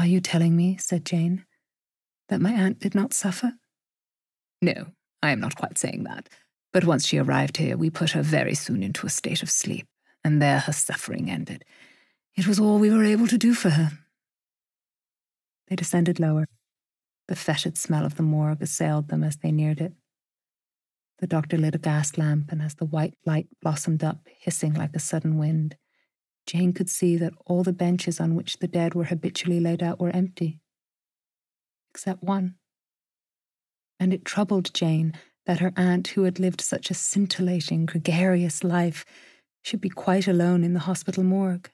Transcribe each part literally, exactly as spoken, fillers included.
"Are you telling me," said Jane, "that my aunt did not suffer?" "No, I am not quite saying that. But once she arrived here, we put her very soon into a state of sleep, and there her suffering ended. It was all we were able to do for her." They descended lower. The fetid smell of the morgue assailed them as they neared it. The doctor lit a gas lamp, and as the white light blossomed up, hissing like a sudden wind, Jane could see that all the benches on which the dead were habitually laid out were empty, except one. And it troubled Jane that her aunt, who had lived such a scintillating, gregarious life, should be quite alone in the hospital morgue.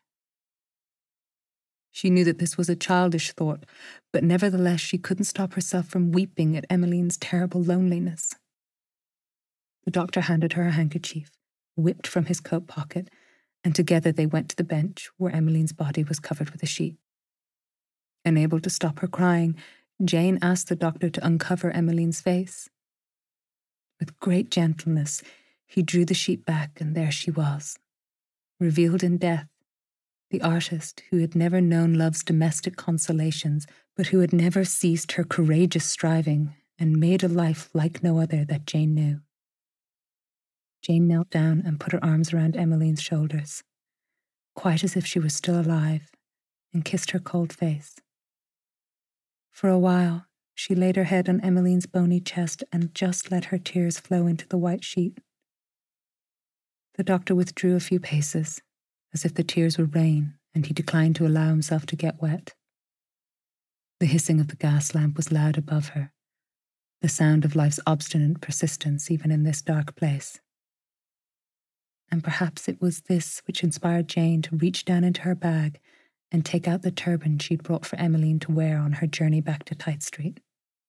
She knew that this was a childish thought, but nevertheless she couldn't stop herself from weeping at Emmeline's terrible loneliness. The doctor handed her a handkerchief, whipped from his coat pocket, and together they went to the bench where Emmeline's body was covered with a sheet. Unable to stop her crying, Jane asked the doctor to uncover Emmeline's face. With great gentleness, he drew the sheet back, and there she was, revealed in death, the artist who had never known love's domestic consolations, but who had never ceased her courageous striving and made a life like no other that Jane knew. Jane knelt down and put her arms around Emmeline's shoulders, quite as if she were still alive, and kissed her cold face. For a while, she laid her head on Emmeline's bony chest and just let her tears flow into the white sheet. The doctor withdrew a few paces, as if the tears were rain, and he declined to allow himself to get wet. The hissing of the gas lamp was loud above her, the sound of life's obstinate persistence even in this dark place. And perhaps it was this which inspired Jane to reach down into her bag and take out the turban she'd brought for Emmeline to wear on her journey back to Tite Street.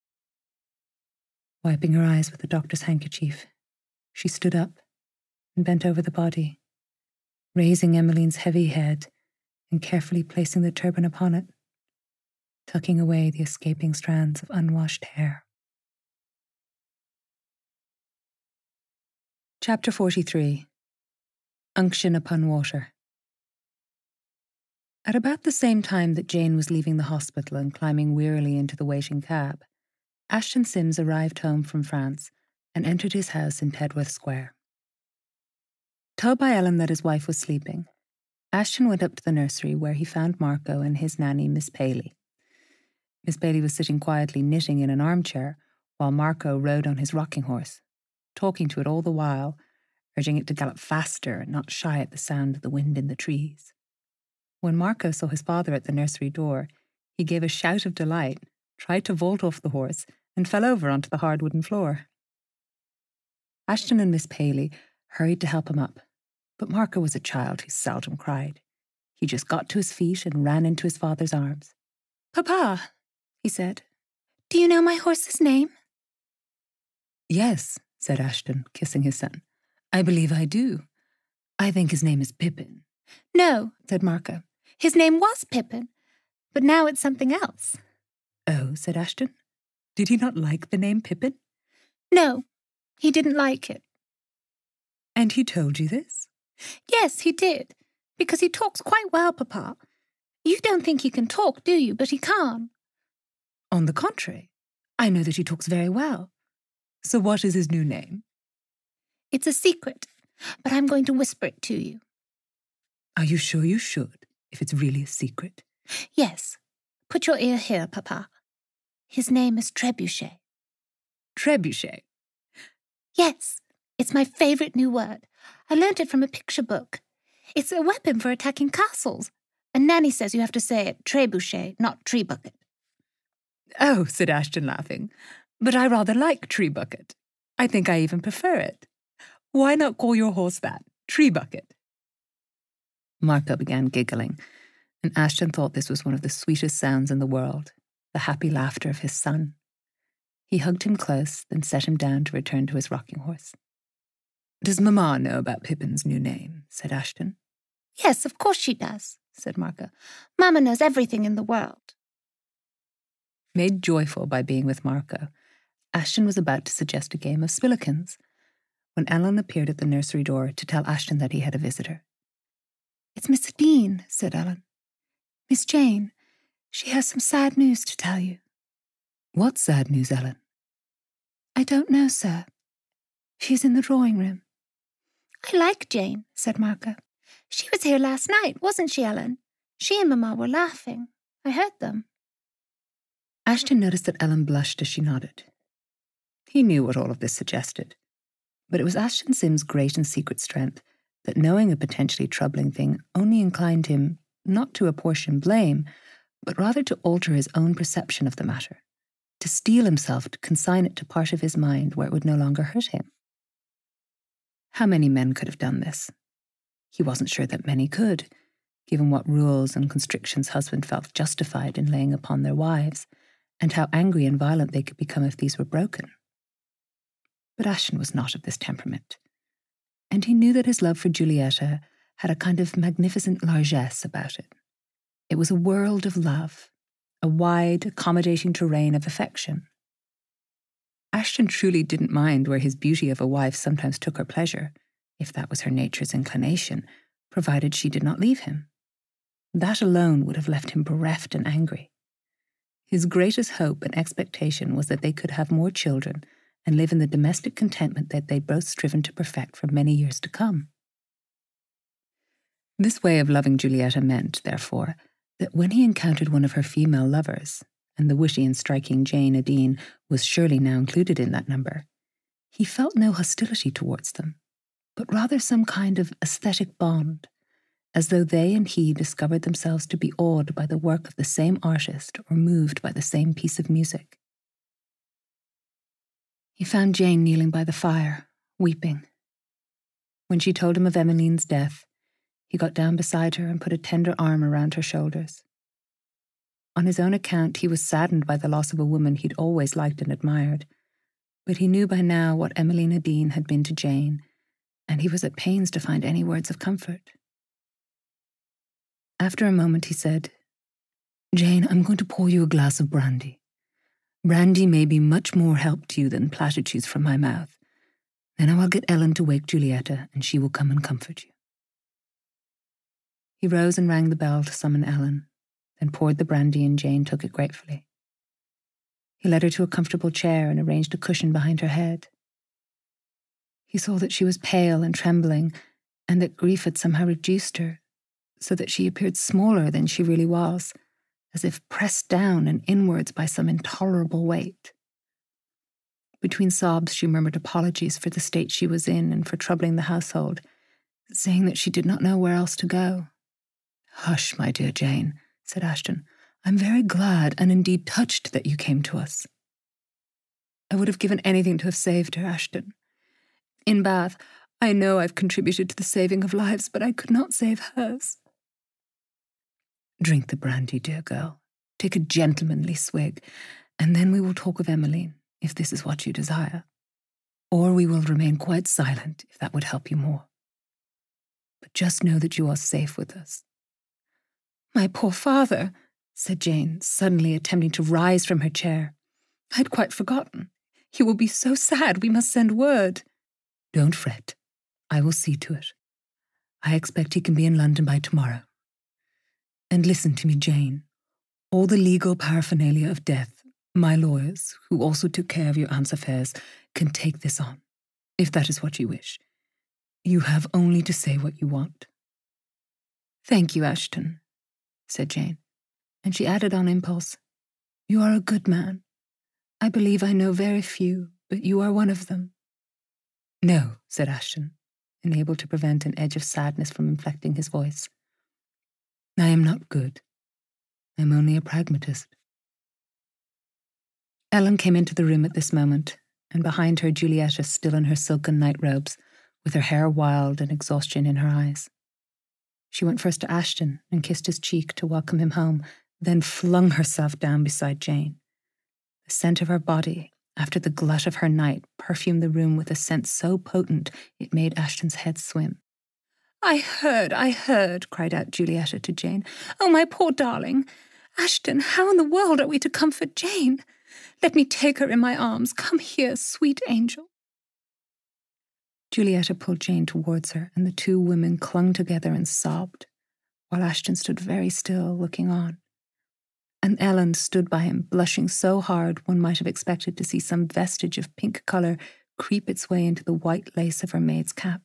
Wiping her eyes with the doctor's handkerchief, she stood up and bent over the body, raising Emmeline's heavy head and carefully placing the turban upon it, tucking away the escaping strands of unwashed hair. Chapter forty-three. Unction upon Water. At about the same time that Jane was leaving the hospital and climbing wearily into the waiting cab, Ashton Sims arrived home from France and entered his house in Tedworth Square. Told by Ellen that his wife was sleeping, Ashton went up to the nursery where he found Marco and his nanny, Miss Paley. Miss Paley was sitting quietly knitting in an armchair while Marco rode on his rocking horse, talking to it all the while, urging it to gallop faster and not shy at the sound of the wind in the trees. When Marco saw his father at the nursery door, he gave a shout of delight, tried to vault off the horse, and fell over onto the hard wooden floor. Ashton and Miss Paley hurried to help him up, but Marco was a child who seldom cried. He just got to his feet and ran into his father's arms. "Papa," he said, "do you know my horse's name?" "Yes," said Ashton, kissing his son. "I believe I do. I think his name is Pippin." "No," said Marco. "His name was Pippin, but now it's something else." "Oh," said Ashton. "Did he not like the name Pippin?" "No, he didn't like it." "And he told you this?" "Yes, he did, because he talks quite well, Papa. You don't think he can talk, do you? But he can't." "On the contrary, I know that he talks very well. So what is his new name?" "It's a secret, but I'm going to whisper it to you." "Are you sure you should, if it's really a secret?" "Yes. Put your ear here, Papa. His name is Trebuchet." "Trebuchet?" "Yes. It's my favourite new word. I learnt it from a picture book. It's a weapon for attacking castles. And Nanny says you have to say it trebuchet, not tree bucket." "Oh," said Ashton, laughing. "But I rather like tree bucket. I think I even prefer it. Why not call your horse that? Tree bucket?" Marco began giggling, and Ashton thought this was one of the sweetest sounds in the world, the happy laughter of his son. He hugged him close, then set him down to return to his rocking horse. "Does Mamma know about Pippin's new name?" said Ashton. "Yes, of course she does," said Marco. "Mamma knows everything in the world." Made joyful by being with Marco, Ashton was about to suggest a game of spillikins when Ellen appeared at the nursery door to tell Ashton that he had a visitor. "It's Miss Dean," said Ellen. "Miss Jane. She has some sad news to tell you. What sad news, Ellen? I don't know, sir. She's in the drawing room. I like Jane, said Marco. She was here last night, wasn't she, Ellen? She and Mamma were laughing. I heard them. Ashton noticed that Ellen blushed as she nodded. He knew what all of this suggested. But it was Ashton Sim's great and secret strength that knowing a potentially troubling thing only inclined him not to apportion blame, but rather to alter his own perception of the matter, to steel himself to consign it to part of his mind where it would no longer hurt him. How many men could have done this? He wasn't sure that many could, given what rules and constrictions husbands felt justified in laying upon their wives, and how angry and violent they could become if these were broken. But Ashton was not of this temperament, and he knew that his love for Giulietta had a kind of magnificent largesse about it. It was a world of love, a wide, accommodating terrain of affection. Ashton truly didn't mind where his beauty of a wife sometimes took her pleasure, if that was her nature's inclination, provided she did not leave him. That alone would have left him bereft and angry. His greatest hope and expectation was that they could have more children and live in the domestic contentment that they'd both striven to perfect for many years to come. This way of loving Giulietta meant, therefore, that when he encountered one of her female lovers, and the witty and striking Jane Adine was surely now included in that number, he felt no hostility towards them, but rather some kind of aesthetic bond, as though they and he discovered themselves to be awed by the work of the same artist or moved by the same piece of music. He found Jane kneeling by the fire, weeping. When she told him of Emmeline's death, he got down beside her and put a tender arm around her shoulders. On his own account, he was saddened by the loss of a woman he'd always liked and admired, but he knew by now what Emmeline Adine had been to Jane, and he was at pains to find any words of comfort. After a moment he said, "Jane, I'm going to pour you a glass of brandy. Brandy may be much more help to you than platitudes from my mouth. Then I will get Ellen to wake Giulietta, and she will come and comfort you." He rose and rang the bell to summon Ellen, then poured the brandy, and Jane took it gratefully. He led her to a comfortable chair and arranged a cushion behind her head. He saw that she was pale and trembling, and that grief had somehow reduced her, so that she appeared smaller than she really was, as if pressed down and inwards by some intolerable weight. Between sobs she murmured apologies for the state she was in and for troubling the household, saying that she did not know where else to go. "Hush, my dear Jane," said Ashton. "I'm very glad and indeed touched that you came to us." "I would have given anything to have saved her, Ashton. In Bath, I know I've contributed to the saving of lives, but I could not save hers." "Drink the brandy, dear girl. Take a gentlemanly swig, and then we will talk of Emmeline, if this is what you desire. Or we will remain quite silent, if that would help you more. But just know that you are safe with us." "My poor father," said Jane, suddenly attempting to rise from her chair. "I'd quite forgotten. He will be so sad, we must send word." "Don't fret. I will see to it. I expect he can be in London by tomorrow. And listen to me, Jane. All the legal paraphernalia of death, my lawyers, who also took care of your aunt's affairs, can take this on, if that is what you wish. You have only to say what you want." "Thank you, Ashton," said Jane, and she added on impulse, "You are a good man. I believe I know very few, but you are one of them." "No," said Ashton, unable to prevent an edge of sadness from inflecting his voice. "I am not good. I am only a pragmatist." Ellen came into the room at this moment, and behind her Giulietta still in her silken night robes, with her hair wild and exhaustion in her eyes. She went first to Ashton and kissed his cheek to welcome him home, then flung herself down beside Jane. The scent of her body, after the glut of her night, perfumed the room with a scent so potent it made Ashton's head swim. "I heard, I heard," cried out Giulietta to Jane. "Oh, my poor darling! Ashton, how in the world are we to comfort Jane? Let me take her in my arms. Come here, sweet angel." Giulietta pulled Jane towards her, and the two women clung together and sobbed, while Ashton stood very still, looking on. and Ellen stood by him, blushing so hard one might have expected to see some vestige of pink colour creep its way into the white lace of her maid's cap.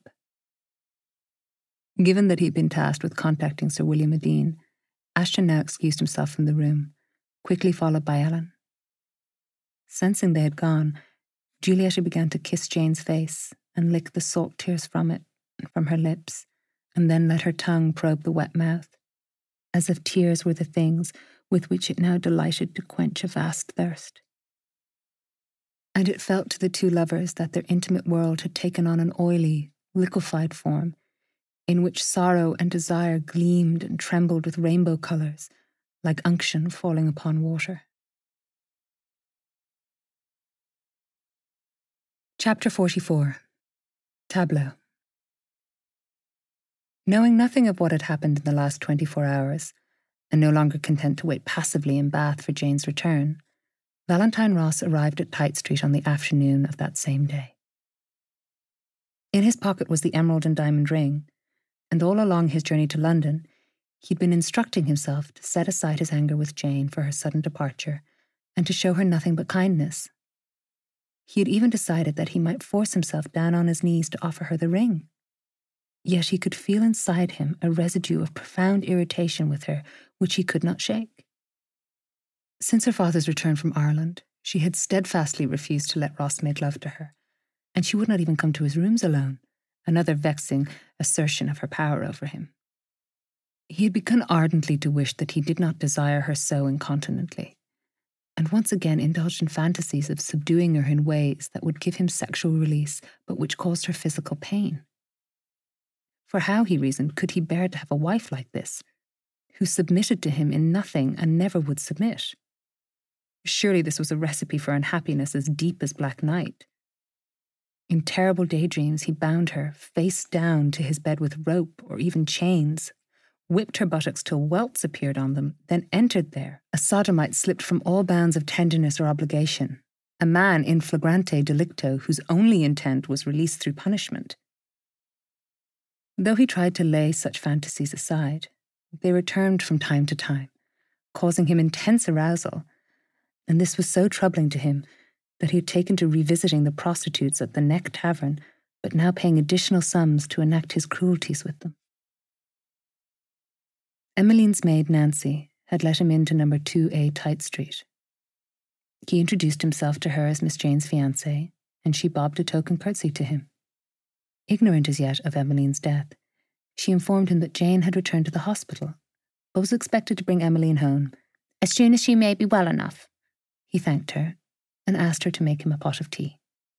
Given that he had been tasked with contacting Sir William Adine, Ashton now excused himself from the room, quickly followed by Ellen. Sensing they had gone, Giulietta began to kiss Jane's face and lick the salt tears from it and from her lips, and then let her tongue probe the wet mouth, as if tears were the things with which it now delighted to quench a vast thirst. And it felt to the two lovers that their intimate world had taken on an oily, liquefied form, in which sorrow and desire gleamed and trembled with rainbow colours, like unction falling upon water. Chapter forty-four. Tableau. Knowing nothing of what had happened in the last twenty-four hours, and no longer content to wait passively in Bath for Jane's return, Valentine Ross arrived at Tite Street on the afternoon of that same day. In his pocket was the emerald and diamond ring, and all along his journey to London, he'd been instructing himself to set aside his anger with Jane for her sudden departure, and to show her nothing but kindness. He had even decided that he might force himself down on his knees to offer her the ring. Yet he could feel inside him a residue of profound irritation with her which he could not shake. Since her father's return from Ireland, she had steadfastly refused to let Ross make love to her, and she would not even come to his rooms alone, another vexing assertion of her power over him. He had begun ardently to wish that he did not desire her so incontinently, and once again indulged in fantasies of subduing her in ways that would give him sexual release, but which caused her physical pain. For how, he reasoned, could he bear to have a wife like this, who submitted to him in nothing and never would submit? Surely this was a recipe for unhappiness as deep as black night. In terrible daydreams he bound her, face down, to his bed with rope or even chains, whipped her buttocks till welts appeared on them, then entered there, a sodomite slipped from all bounds of tenderness or obligation, a man in flagrante delicto whose only intent was release through punishment. Though he tried to lay such fantasies aside, they returned from time to time, causing him intense arousal, and this was so troubling to him that he had taken to revisiting the prostitutes at the Neck Tavern, but now paying additional sums to enact his cruelties with them. Emmeline's maid, Nancy, had let him into number two A Tite Street. He introduced himself to her as Miss Jane's fiancé, and she bobbed a token curtsy to him. Ignorant as yet of Emmeline's death, she informed him that Jane had returned to the hospital, but was expected to bring Emmeline home as soon as she may be well enough. He thanked her and asked her to make him a pot of tea.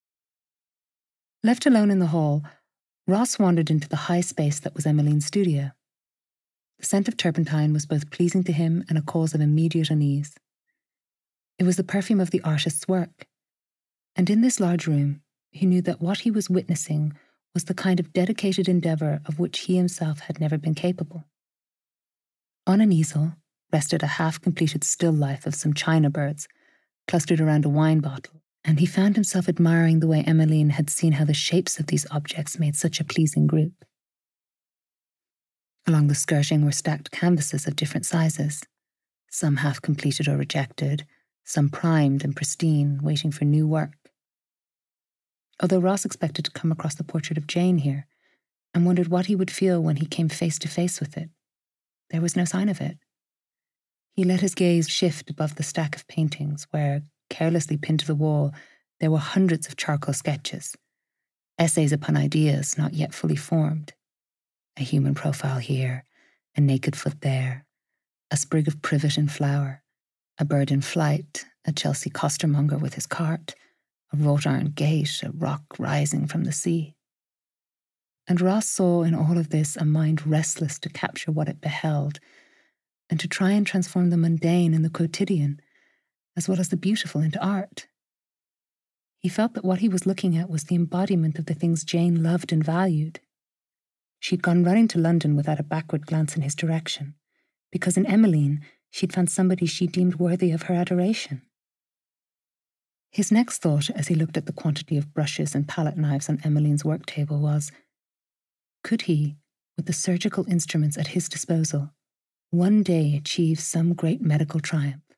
Left alone in the hall, Ross wandered into the high space that was Emmeline's studio. The scent of turpentine was both pleasing to him and a cause of immediate unease. It was the perfume of the artist's work, and in this large room he knew that what he was witnessing was the kind of dedicated endeavour of which he himself had never been capable. On an easel rested a half-completed still life of some china birds, clustered around a wine bottle, and he found himself admiring the way Emmeline had seen how the shapes of these objects made such a pleasing group. Along the skirting were stacked canvases of different sizes, some half-completed or rejected, some primed and pristine, waiting for new work. Although Ross expected to come across the portrait of Jane here, and wondered what he would feel when he came face to face with it, there was no sign of it. He let his gaze shift above the stack of paintings where, carelessly pinned to the wall, there were hundreds of charcoal sketches, essays upon ideas not yet fully formed. A human profile here, a naked foot there, a sprig of privet in flower, a bird in flight, a Chelsea costermonger with his cart, a wrought iron gate, a rock rising from the sea. And Ross saw in all of this a mind restless to capture what it beheld, and to try and transform the mundane and the quotidian, as well as the beautiful, into art. He felt that what he was looking at was the embodiment of the things Jane loved and valued. She'd gone running to London without a backward glance in his direction, because in Emmeline she'd found somebody she deemed worthy of her adoration. His next thought, as he looked at the quantity of brushes and palette knives on Emmeline's work table, was, could he, with the surgical instruments at his disposal, one day achieve some great medical triumph?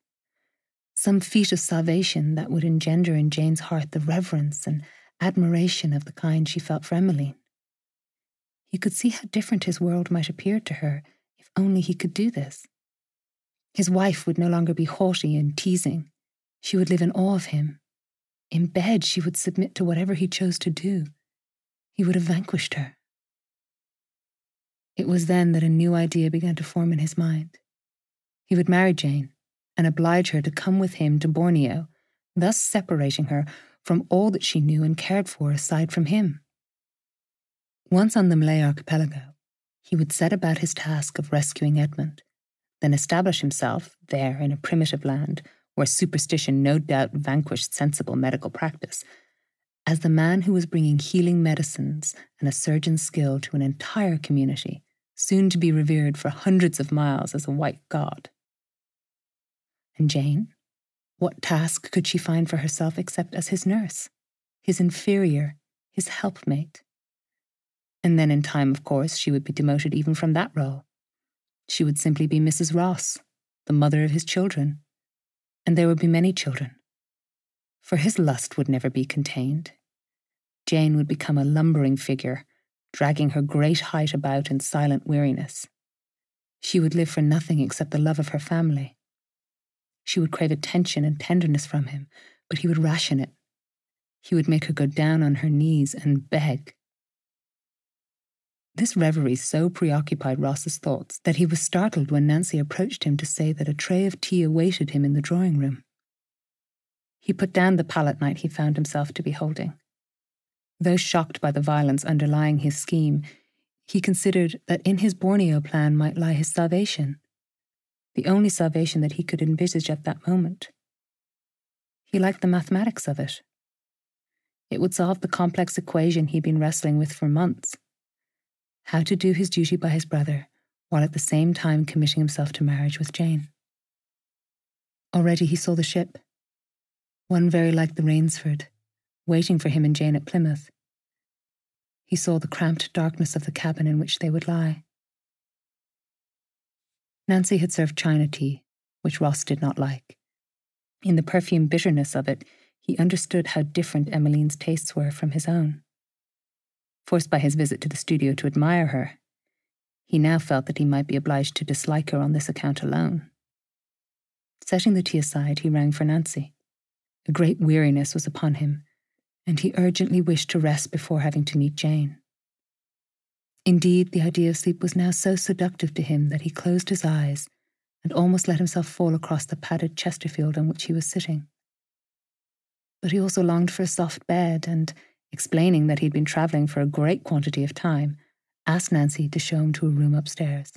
some feat of salvation that would engender in Jane's heart the reverence and admiration of the kind she felt for Emmeline. He could see how different his world might appear to her if only he could do this. His wife would no longer be haughty and teasing. She would live in awe of him. In bed, she would submit to whatever he chose to do. He would have vanquished her. It was then that a new idea began to form in his mind. He would marry Jane and oblige her to come with him to Borneo, thus separating her from all that she knew and cared for aside from him. Once on the Malay archipelago, he would set about his task of rescuing Edmund, then establish himself there in a primitive land where superstition no doubt vanquished sensible medical practice, as the man who was bringing healing medicines and a surgeon's skill to an entire community, soon to be revered for hundreds of miles as a white god. And Jane? What task could she find for herself except as his nurse, his inferior, his helpmate? And then in time, of course, she would be demoted even from that role. She would simply be Missus Ross, the mother of his children. And there would be many children. For his lust would never be contained. Jane would become a lumbering figure, dragging her great height about in silent weariness. She would live for nothing except the love of her family. She would crave attention and tenderness from him, but he would ration it. He would make her go down on her knees and beg. This reverie so preoccupied Ross's thoughts that he was startled when Nancy approached him to say that a tray of tea awaited him in the drawing room. He put down the palette knife he found himself to be holding. Though shocked by the violence underlying his scheme, he considered that in his Borneo plan might lie his salvation, the only salvation that he could envisage at that moment. He liked the mathematics of it. It would solve the complex equation he'd been wrestling with for months. How to do his duty by his brother, while at the same time committing himself to marriage with Jane. Already he saw the ship, one very like the Rainsford, waiting for him and Jane at Plymouth. He saw the cramped darkness of the cabin in which they would lie. Nancy had served China tea, which Ross did not like. In the perfumed bitterness of it, he understood how different Emmeline's tastes were from his own. Forced by his visit to the studio to admire her, he now felt that he might be obliged to dislike her on this account alone. Setting the tea aside, he rang for Nancy. A great weariness was upon him, and he urgently wished to rest before having to meet Jane. Indeed, the idea of sleep was now so seductive to him that he closed his eyes and almost let himself fall across the padded Chesterfield on which he was sitting. But he also longed for a soft bed and, explaining that he'd been travelling for a great quantity of time, asked Nancy to show him to a room upstairs.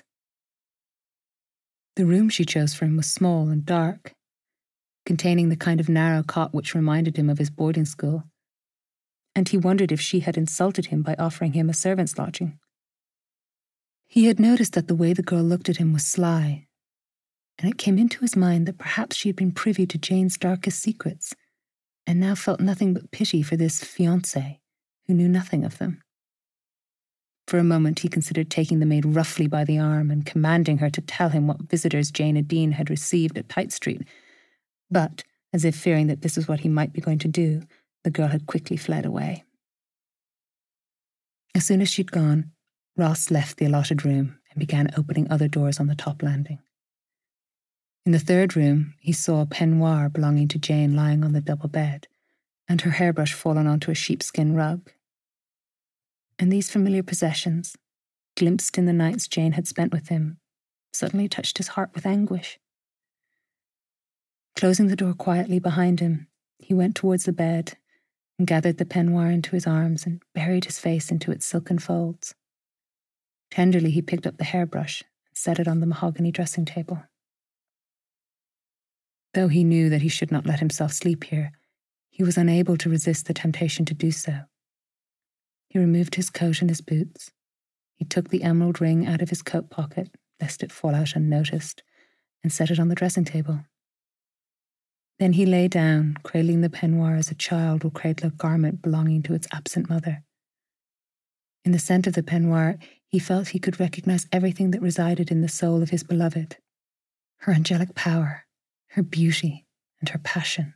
The room she chose for him was small and dark, containing the kind of narrow cot which reminded him of his boarding school, and he wondered if she had insulted him by offering him a servant's lodging. He had noticed that the way the girl looked at him was sly, and it came into his mind that perhaps she had been privy to Jane's darkest secrets, and now felt nothing but pity for this fiancé who knew nothing of them. For a moment he considered taking the maid roughly by the arm and commanding her to tell him what visitors Jane Adine had received at Tite Street, but, as if fearing that this was what he might be going to do, the girl had quickly fled away. As soon as she'd gone, Ross left the allotted room and began opening other doors on the top landing. In the third room, he saw a peignoir belonging to Jane lying on the double bed, and her hairbrush fallen onto a sheepskin rug. And these familiar possessions, glimpsed in the nights Jane had spent with him, suddenly touched his heart with anguish. Closing the door quietly behind him, he went towards the bed and gathered the peignoir into his arms and buried his face into its silken folds. Tenderly he picked up the hairbrush and set it on the mahogany dressing table. Though he knew that he should not let himself sleep here, he was unable to resist the temptation to do so. He removed his coat and his boots. He took the emerald ring out of his coat pocket, lest it fall out unnoticed, and set it on the dressing table. Then he lay down, cradling the peignoir as a child will cradle a garment belonging to its absent mother. In the scent of the peignoir, he felt he could recognize everything that resided in the soul of his beloved. Her angelic power, her beauty, and her passion.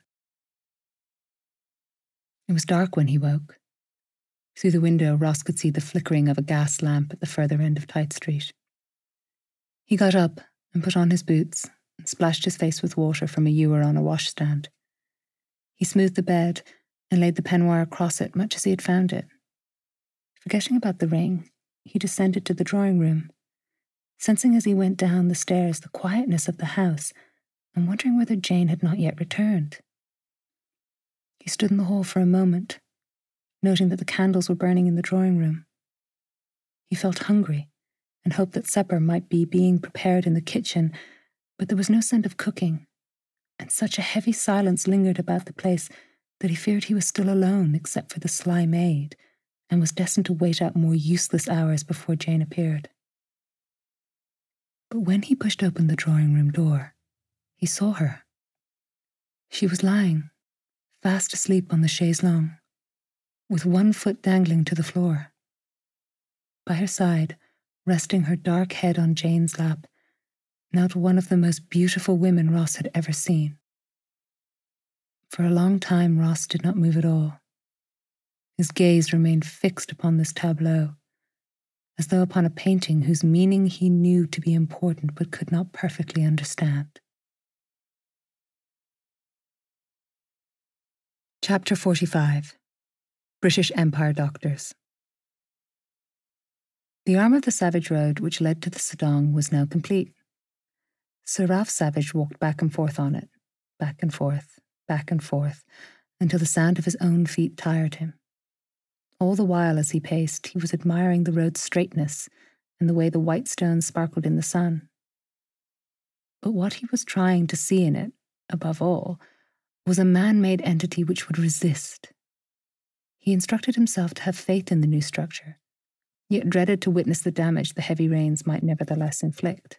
It was dark when he woke. Through the window, Ross could see the flickering of a gas lamp at the further end of Tite Street. He got up and put on his boots and splashed his face with water from a ewer on a washstand. He smoothed the bed and laid the peignoir across it much as he had found it. Forgetting about the ring, he descended to the drawing room, sensing as he went down the stairs the quietness of the house and wondering whether Jane had not yet returned. He stood in the hall for a moment, noting that the candles were burning in the drawing room. He felt hungry and hoped that supper might be being prepared in the kitchen, but there was no scent of cooking, and such a heavy silence lingered about the place that he feared he was still alone except for the sly maid, and was destined to wait out more useless hours before Jane appeared. But when he pushed open the drawing room door, he saw her. She was lying, fast asleep on the chaise longue, with one foot dangling to the floor. By her side, resting her dark head on Jane's lap, knelt one of the most beautiful women Ross had ever seen. For a long time Ross did not move at all. His gaze remained fixed upon this tableau, as though upon a painting whose meaning he knew to be important but could not perfectly understand. Chapter forty-five. British Empire Doctors. The arm of the Savage Road which led to the Sedong was now complete. Sir Ralph Savage walked back and forth on it, back and forth, back and forth, until the sound of his own feet tired him. All the while as he paced, he was admiring the road's straightness and the way the white stones sparkled in the sun. But what he was trying to see in it, above all, was a man-made entity which would resist. He instructed himself to have faith in the new structure, yet dreaded to witness the damage the heavy rains might nevertheless inflict.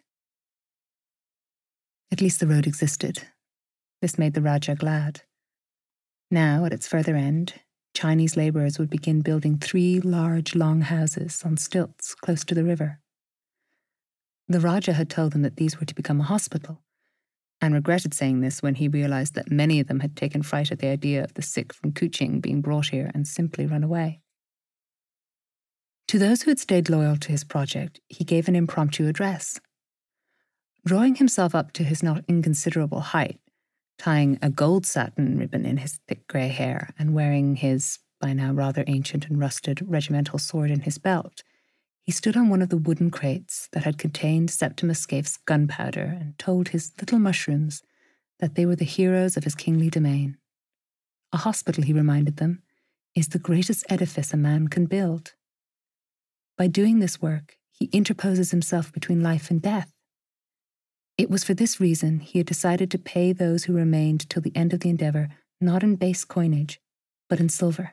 At least the road existed. This made the Rajah glad. Now, at its further end, Chinese labourers would begin building three large, long houses on stilts close to the river. The Rajah had told them that these were to become a hospital, and regretted saying this when he realised that many of them had taken fright at the idea of the sick from Kuching being brought here and simply run away. To those who had stayed loyal to his project, he gave an impromptu address. Drawing himself up to his not inconsiderable height, tying a gold satin ribbon in his thick grey hair and wearing his, by now rather ancient and rusted, regimental sword in his belt, he stood on one of the wooden crates that had contained Septimus Scaife's gunpowder and told his little mushrooms that they were the heroes of his kingly domain. A hospital, he reminded them, is the greatest edifice a man can build. By doing this work, he interposes himself between life and death. It was for this reason he had decided to pay those who remained till the end of the endeavour not in base coinage, but in silver.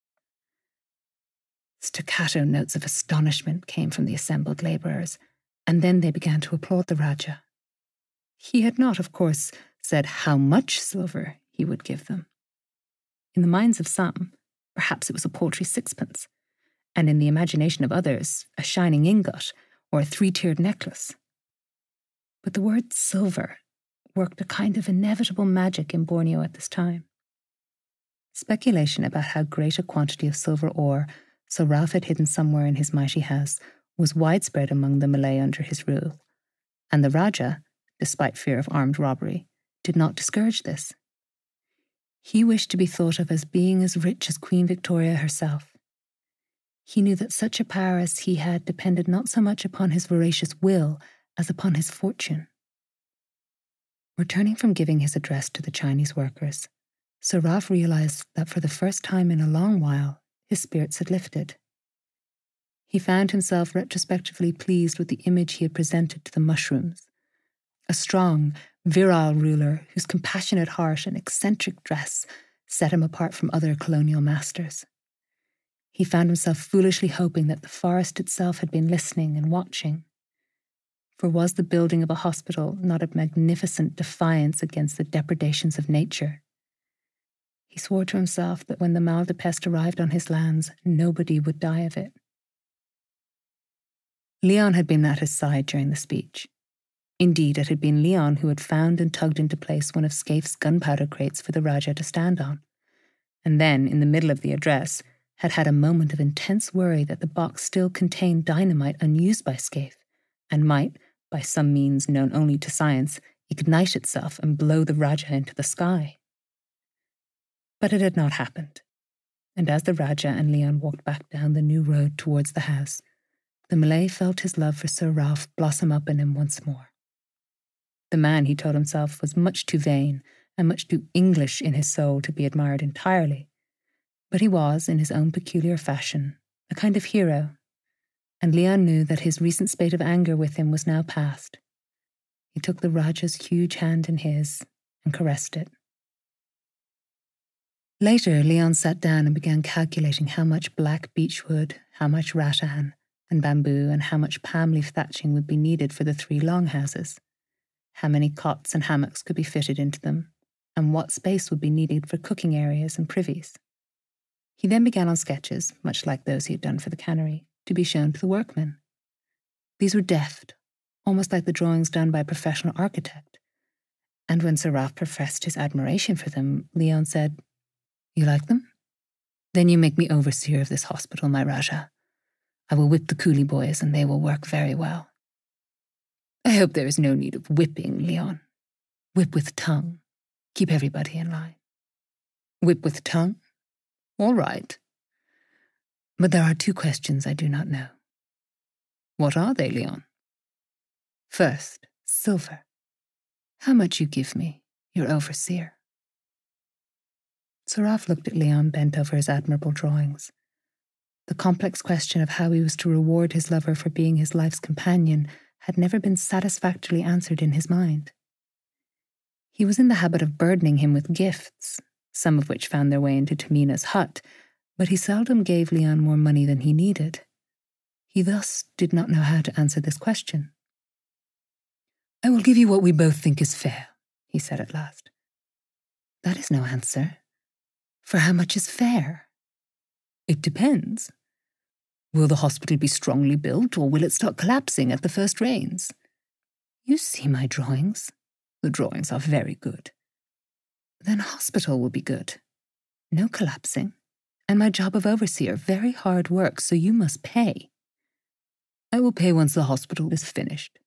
Staccato notes of astonishment came from the assembled labourers, and then they began to applaud the Rajah. He had not, of course, said how much silver he would give them. In the minds of some, perhaps it was a paltry sixpence, and in the imagination of others, a shining ingot or a three-tiered necklace. But the word silver worked a kind of inevitable magic in Borneo at this time. Speculation about how great a quantity of silver ore Sir Ralph had hidden somewhere in his mighty house was widespread among the Malay under his rule, and the Rajah, despite fear of armed robbery, did not discourage this. He wished to be thought of as being as rich as Queen Victoria herself. He knew that such a power as he had depended not so much upon his voracious will as upon his fortune. Returning from giving his address to the Chinese workers, Sir Ralph realised that for the first time in a long while, his spirits had lifted. He found himself retrospectively pleased with the image he had presented to the mushrooms, a strong, virile ruler whose compassionate heart and eccentric dress set him apart from other colonial masters. He found himself foolishly hoping that the forest itself had been listening and watching. For was the building of a hospital not a magnificent defiance against the depredations of nature? He swore to himself that when the mal de peste arrived on his lands, nobody would die of it. Leon had been at his side during the speech. Indeed, it had been Leon who had found and tugged into place one of Skaife's gunpowder crates for the Rajah to stand on, and then, in the middle of the address, had had a moment of intense worry that the box still contained dynamite unused by Scaife, and might, by some means known only to science, ignite itself and blow the Rajah into the sky. But it had not happened, and as the Rajah and Leon walked back down the new road towards the house, the Malay felt his love for Sir Ralph blossom up in him once more. The man, he told himself, was much too vain and much too English in his soul to be admired entirely, but he was, in his own peculiar fashion, a kind of hero, and Leon knew that his recent spate of anger with him was now past. He took the Rajah's huge hand in his and caressed it. Later, Leon sat down and began calculating how much black beechwood, how much rattan and bamboo, and how much palm leaf thatching would be needed for the three longhouses, how many cots and hammocks could be fitted into them, and what space would be needed for cooking areas and privies. He then began on sketches, much like those he had done for the cannery, to be shown to the workmen. These were deft, almost like the drawings done by a professional architect, and when Sir Ralph professed his admiration for them, Leon said, "You like them? Then you make me overseer of this hospital, my Rajah. I will whip the coolie boys, and they will work very well." "I hope there is no need of whipping, Leon. Whip with tongue. Keep everybody in line." "Whip with tongue? All right. But there are two questions I do not know." "What are they, Leon?" "First, silver. How much you give me, your overseer?" Sir Ralph looked at Leon bent over his admirable drawings. The complex question of how he was to reward his lover for being his life's companion had never been satisfactorily answered in his mind. He was in the habit of burdening him with gifts, some of which found their way into Tamina's hut, but he seldom gave Leon more money than he needed. He thus did not know how to answer this question. "I will give you what we both think is fair," he said at last. "That is no answer. For how much is fair?" "It depends. Will the hospital be strongly built, or will it start collapsing at the first rains?" "You see my drawings." "The drawings are very good." "Then hospital will be good. No collapsing. And my job of overseer, very hard work, so you must pay." "I will pay once the hospital is finished."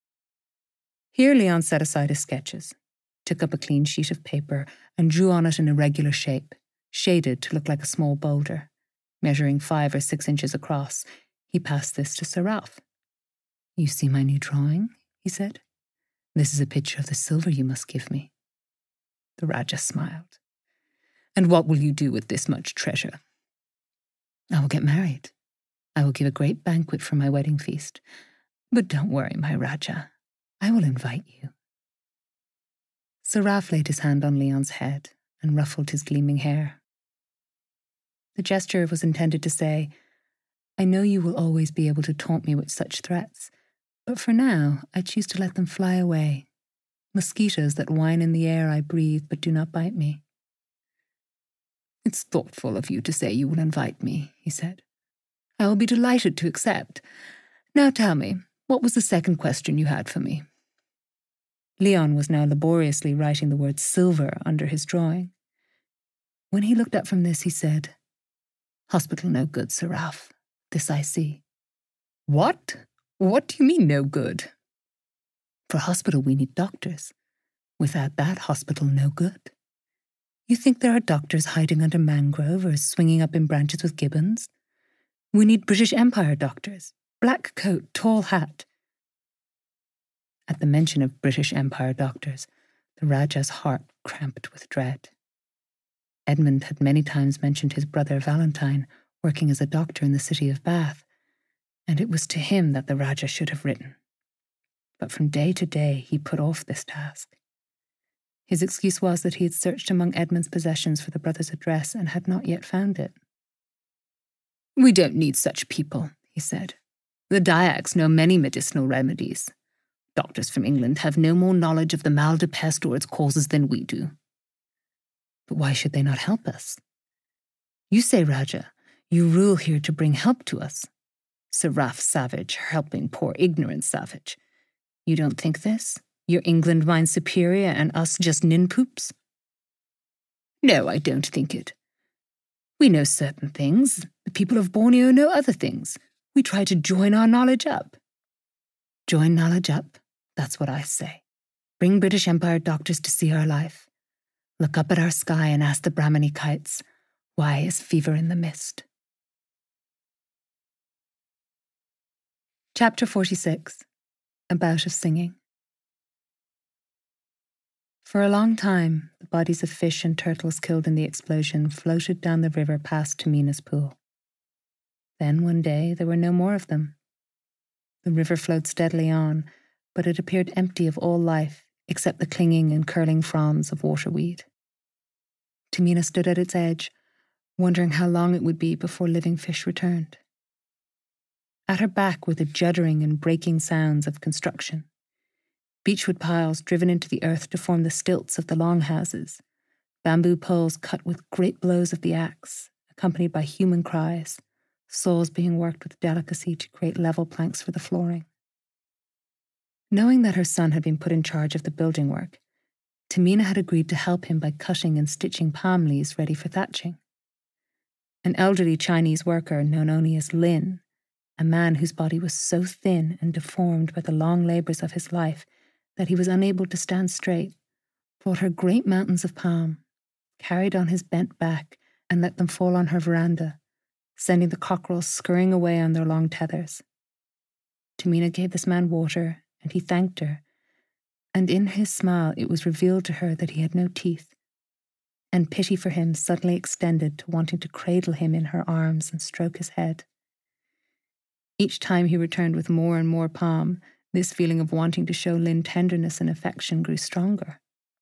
Here Leon set aside his sketches, took up a clean sheet of paper, and drew on it an irregular shape, shaded to look like a small boulder. Measuring five or six inches across, he passed this to Sir Ralph. "You see my new drawing?" he said. "This is a picture of the silver you must give me." The Rajah smiled. "And what will you do with this much treasure?" "I will get married. I will give a great banquet for my wedding feast. But don't worry, my Rajah. I will invite you." Sir Ralph laid his hand on Leon's head and ruffled his gleaming hair. The gesture was intended to say, "I know you will always be able to taunt me with such threats, but for now I choose to let them fly away, mosquitoes that whine in the air I breathe but do not bite me." "It's thoughtful of you to say you will invite me," he said. "I will be delighted to accept. Now tell me, what was the second question you had for me?" Leon was now laboriously writing the word silver under his drawing. When he looked up from this, he said, "Hospital no good, Sir Ralph. This I see." "What? What do you mean no good?" "For hospital we need doctors. Without that, hospital no good. You think there are doctors hiding under mangrove or swinging up in branches with gibbons? We need British Empire doctors. Black coat, tall hat." At the mention of British Empire doctors, the Rajah's heart cramped with dread. Edmund had many times mentioned his brother Valentine working as a doctor in the city of Bath, and it was to him that the Rajah should have written. But from day to day he put off this task. His excuse was that he had searched among Edmund's possessions for the brother's address and had not yet found it. "We don't need such people," he said. "The Dyaks know many medicinal remedies. Doctors from England have no more knowledge of the mal de peste or its causes than we do." "But why should they not help us? You say, Rajah, you rule here to bring help to us. Sir Ralph Savage helping poor ignorant Savage. You don't think this? Your England mind superior and us just ninpoops? No, I don't think it. We know certain things. The people of Borneo know other things. We try to join our knowledge up. Join knowledge up? That's what I say. Bring British Empire doctors to see our life. Look up at our sky and ask the Brahmini kites, why is fever in the mist? Chapter forty-six. A Bout of Singing. For a long time, the bodies of fish and turtles killed in the explosion floated down the river past Tamina's pool. Then one day there were no more of them. The river flowed steadily on, but it appeared empty of all life except the clinging and curling fronds of waterweed. Tamina stood at its edge, wondering how long it would be before living fish returned. At her back were the juddering and breaking sounds of construction. Beechwood piles driven into the earth to form the stilts of the longhouses, bamboo poles cut with great blows of the axe, accompanied by human cries, saws being worked with delicacy to create level planks for the flooring. Knowing that her son had been put in charge of the building work, Tamina had agreed to help him by cutting and stitching palm leaves ready for thatching. An elderly Chinese worker known only as Lin, a man whose body was so thin and deformed by the long labours of his life that he was unable to stand straight, brought her great mountains of palm, carried on his bent back, and let them fall on her veranda, sending the cockerels scurrying away on their long tethers. Tamina gave this man water, and he thanked her, and in his smile it was revealed to her that he had no teeth, and pity for him suddenly extended to wanting to cradle him in her arms and stroke his head. Each time he returned with more and more palm, this feeling of wanting to show Lin tenderness and affection grew stronger.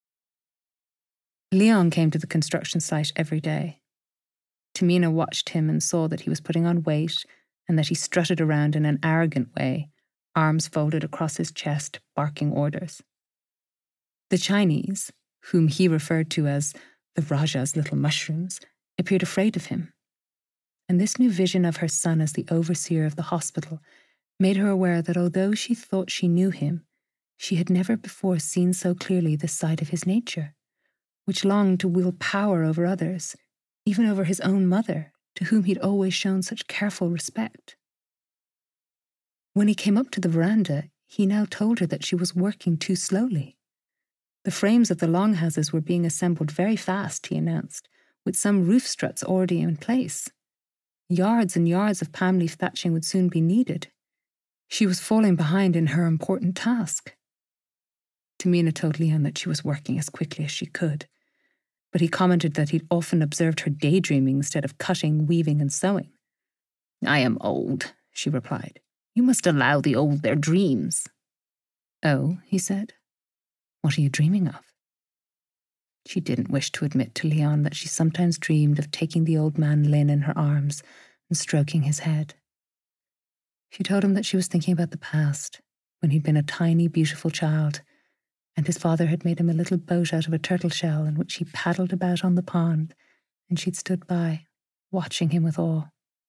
Leon came to the construction site every day. Tamina watched him and saw that he was putting on weight and that he strutted around in an arrogant way, arms folded across his chest, barking orders. The Chinese, whom he referred to as the Raja's little mushrooms, appeared afraid of him. And this new vision of her son as the overseer of the hospital made her aware that although she thought she knew him, she had never before seen so clearly this side of his nature, which longed to wield power over others, even over his own mother, to whom he'd always shown such careful respect. When he came up to the veranda, he now told her that she was working too slowly. The frames of the longhouses were being assembled very fast, he announced, with some roof struts already in place. Yards and yards of palm leaf thatching would soon be needed. She was falling behind in her important task. Tamina told Leon that she was working as quickly as she could, but he commented that he'd often observed her daydreaming instead of cutting, weaving, and sewing. I am old, she replied. You must allow the old their dreams. Oh, he said. What are you dreaming of? She didn't wish to admit to Leon that she sometimes dreamed of taking the old man Lin in her arms and stroking his head. She told him that she was thinking about the past, when he'd been a tiny, beautiful child, and his father had made him a little boat out of a turtle shell in which he paddled about on the pond, and she'd stood by, watching him with awe.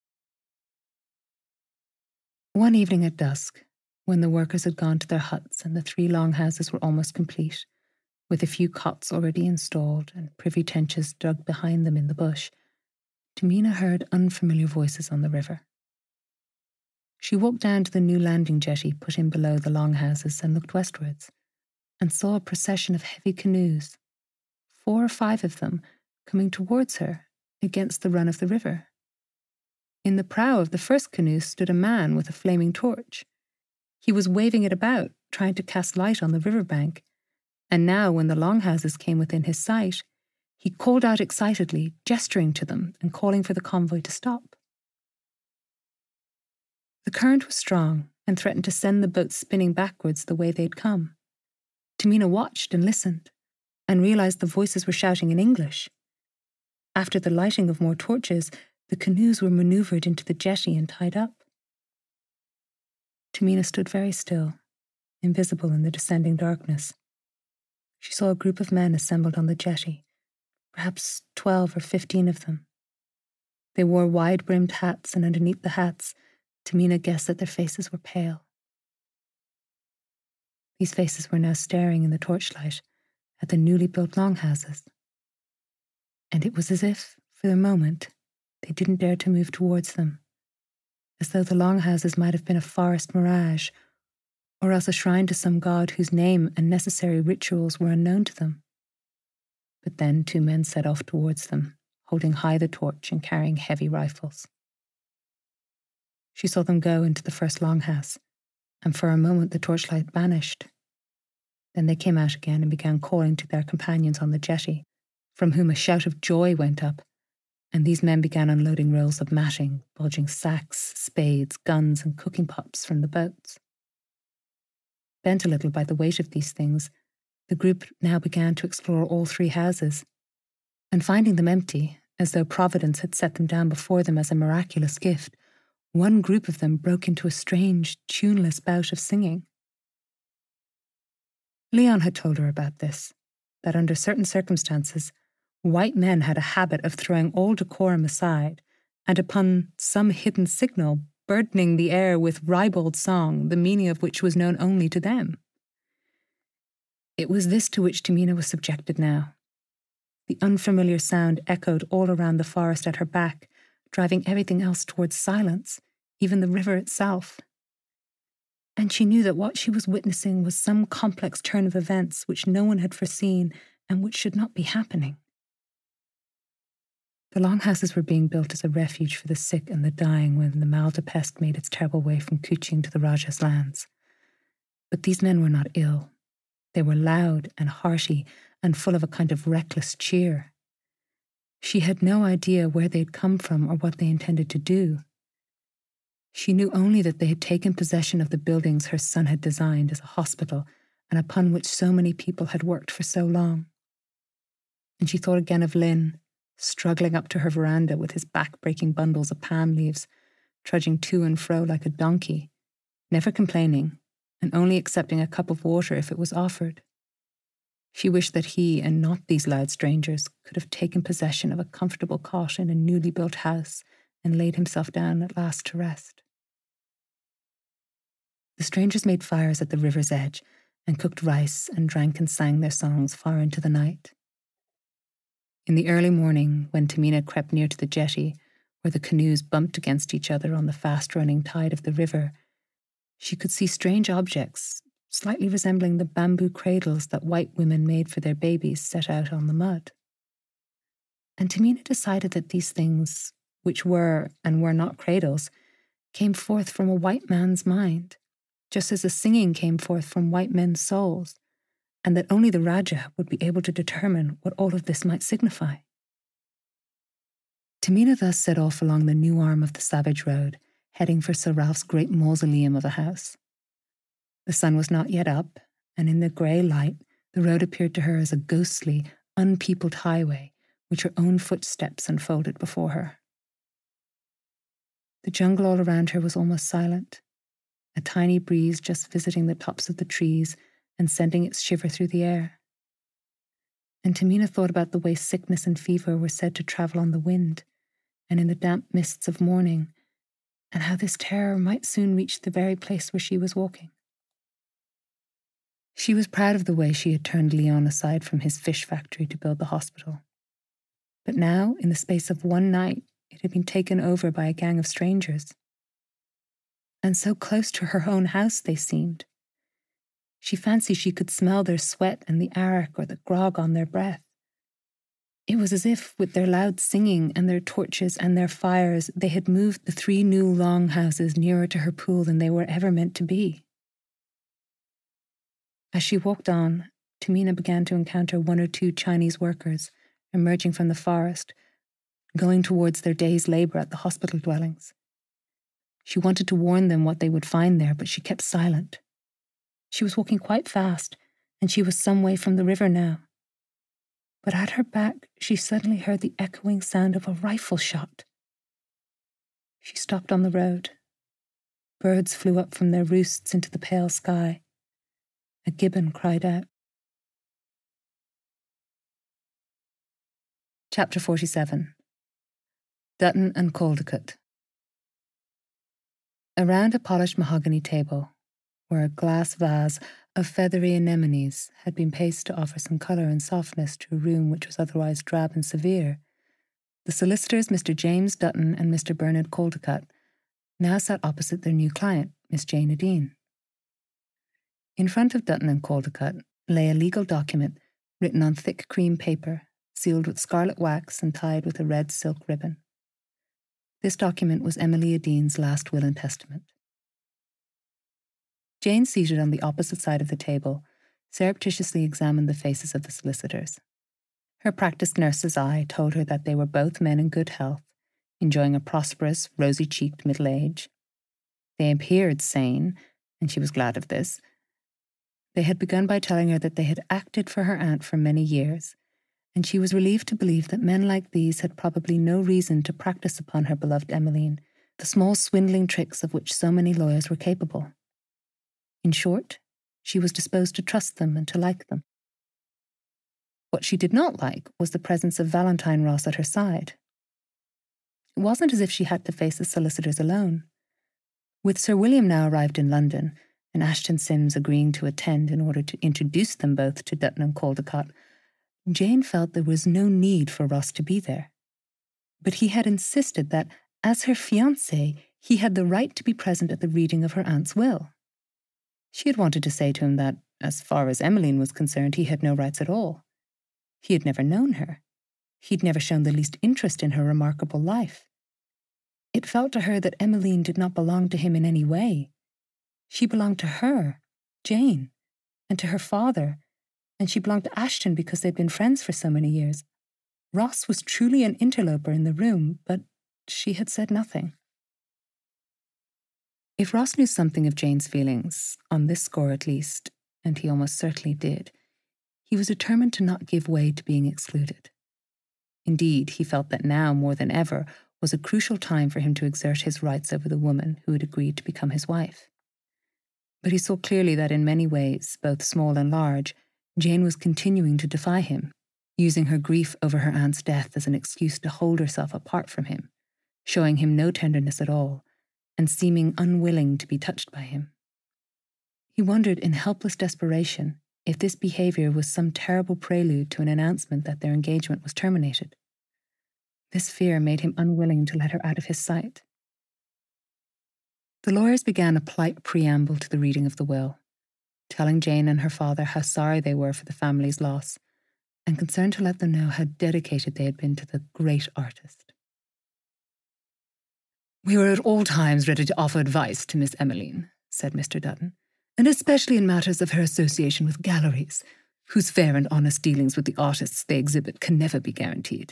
One evening at dusk, when the workers had gone to their huts and the three longhouses were almost complete, with a few cots already installed and privy trenches dug behind them in the bush, Tamina heard unfamiliar voices on the river. She walked down to the new landing jetty put in below the longhouses and looked westwards, and saw a procession of heavy canoes, four or five of them, coming towards her against the run of the river. In the prow of the first canoe stood a man with a flaming torch. He was waving it about, trying to cast light on the riverbank, and now when the longhouses came within his sight, he called out excitedly, gesturing to them and calling for the convoy to stop. The current was strong and threatened to send the boats spinning backwards the way they'd come. Tamina watched and listened, and realized the voices were shouting in English. After the lighting of more torches, the canoes were maneuvered into the jetty and tied up. Tamina stood very still, invisible in the descending darkness. She saw a group of men assembled on the jetty, perhaps twelve or fifteen of them. They wore wide-brimmed hats, and underneath the hats, Tamina guessed that their faces were pale. These faces were now staring in the torchlight at the newly built longhouses. And it was as if, for the moment, they didn't dare to move towards them, as though the longhouses might have been a forest mirage, or else a shrine to some god whose name and necessary rituals were unknown to them. But then two men set off towards them, holding high the torch and carrying heavy rifles. She saw them go into the first longhouse, and for a moment the torchlight vanished. Then they came out again and began calling to their companions on the jetty, from whom a shout of joy went up, and these men began unloading rolls of matting, bulging sacks, spades, guns, and cooking pots from the boats. Bent a little by the weight of these things, the group now began to explore all three houses, and finding them empty, as though Providence had set them down before them as a miraculous gift, one group of them broke into a strange, tuneless bout of singing. Leon had told her about this, that under certain circumstances, white men had a habit of throwing all decorum aside, and upon some hidden signal, burdening the air with ribald song, the meaning of which was known only to them. It was this to which Tamina was subjected now. The unfamiliar sound echoed all around the forest at her back, driving everything else towards silence, even the river itself. And she knew that what she was witnessing was some complex turn of events which no one had foreseen and which should not be happening. The longhouses were being built as a refuge for the sick and the dying when the Malta pest made its terrible way from Kuching to the Rajah's lands. But these men were not ill. They were loud and hearty and full of a kind of reckless cheer. She had no idea where they'd come from or what they intended to do. She knew only that they had taken possession of the buildings her son had designed as a hospital and upon which so many people had worked for so long. And she thought again of Lynn, struggling up to her veranda with his back-breaking bundles of palm leaves, trudging to and fro like a donkey, never complaining, and only accepting a cup of water if it was offered. She wished that he, and not these loud strangers, could have taken possession of a comfortable cot in a newly built house and laid himself down at last to rest. The strangers made fires at the river's edge and cooked rice and drank and sang their songs far into the night. In the early morning, when Tamina crept near to the jetty, where the canoes bumped against each other on the fast-running tide of the river, she could see strange objects, slightly resembling the bamboo cradles that white women made for their babies set out on the mud. And Tamina decided that these things, which were and were not cradles, came forth from a white man's mind, just as the singing came forth from white men's souls, and that only the Rajah would be able to determine what all of this might signify. Tamina thus set off along the new arm of the Savage Road, heading for Sir Ralph's great mausoleum of a house. The sun was not yet up, and in the grey light, the road appeared to her as a ghostly, unpeopled highway, which her own footsteps unfolded before her. The jungle all around her was almost silent, a tiny breeze just visiting the tops of the trees and sending its shiver through the air. And Tamina thought about the way sickness and fever were said to travel on the wind and in the damp mists of morning, and how this terror might soon reach the very place where she was walking. She was proud of the way she had turned Leon aside from his fish factory to build the hospital. But now, in the space of one night, it had been taken over by a gang of strangers. And so close to her own house they seemed. She fancied she could smell their sweat and the arrack or the grog on their breath. It was as if, with their loud singing and their torches and their fires, they had moved the three new long houses nearer to her pool than they were ever meant to be. As she walked on, Tamina began to encounter one or two Chinese workers emerging from the forest, going towards their day's labour at the hospital dwellings. She wanted to warn them what they would find there, but she kept silent. She was walking quite fast, and she was some way from the river now. But at her back, she suddenly heard the echoing sound of a rifle shot. She stopped on the road. Birds flew up from their roosts into the pale sky. A gibbon cried out. Chapter forty-seven. Dutton and Caldicot. Around a polished mahogany table, where a glass vase of feathery anemones had been pasted to offer some colour and softness to a room which was otherwise drab and severe, the solicitors, Mister James Dutton and Mister Bernard Caldecott, now sat opposite their new client, Miss Jane Adine. In front of Dutton and Caldecott lay a legal document written on thick cream paper, sealed with scarlet wax and tied with a red silk ribbon. This document was Emily Adine's last will and testament. Jane, seated on the opposite side of the table, surreptitiously examined the faces of the solicitors. Her practiced nurse's eye told her that they were both men in good health, enjoying a prosperous, rosy-cheeked middle age. They appeared sane, and she was glad of this. They had begun by telling her that they had acted for her aunt for many years, and she was relieved to believe that men like these had probably no reason to practice upon her beloved Emmeline the small swindling tricks of which so many lawyers were capable. In short, she was disposed to trust them and to like them. What she did not like was the presence of Valentine Ross at her side. It wasn't as if she had to face the solicitors alone. With Sir William now arrived in London, and Ashton Sims agreeing to attend in order to introduce them both to Dutton and Caldecott, Jane felt there was no need for Ross to be there. But he had insisted that, as her fiancé, he had the right to be present at the reading of her aunt's will. She had wanted to say to him that, as far as Emmeline was concerned, he had no rights at all. He had never known her. He'd never shown the least interest in her remarkable life. It felt to her that Emmeline did not belong to him in any way. She belonged to her, Jane, and to her father, and she belonged to Ashton because they'd been friends for so many years. Ross was truly an interloper in the room, but she had said nothing. If Ross knew something of Jane's feelings, on this score at least, and he almost certainly did, he was determined to not give way to being excluded. Indeed, he felt that now, more than ever, was a crucial time for him to exert his rights over the woman who had agreed to become his wife. But he saw clearly that in many ways, both small and large, Jane was continuing to defy him, using her grief over her aunt's death as an excuse to hold herself apart from him, showing him no tenderness at all, and seeming unwilling to be touched by him. He wondered in helpless desperation if this behaviour was some terrible prelude to an announcement that their engagement was terminated. This fear made him unwilling to let her out of his sight. The lawyers began a polite preamble to the reading of the will, telling Jane and her father how sorry they were for the family's loss, and concerned to let them know how dedicated they had been to the great artist. "We were at all times ready to offer advice to Miss Emmeline," said Mister Dutton, "and especially in matters of her association with galleries, whose fair and honest dealings with the artists they exhibit can never be guaranteed."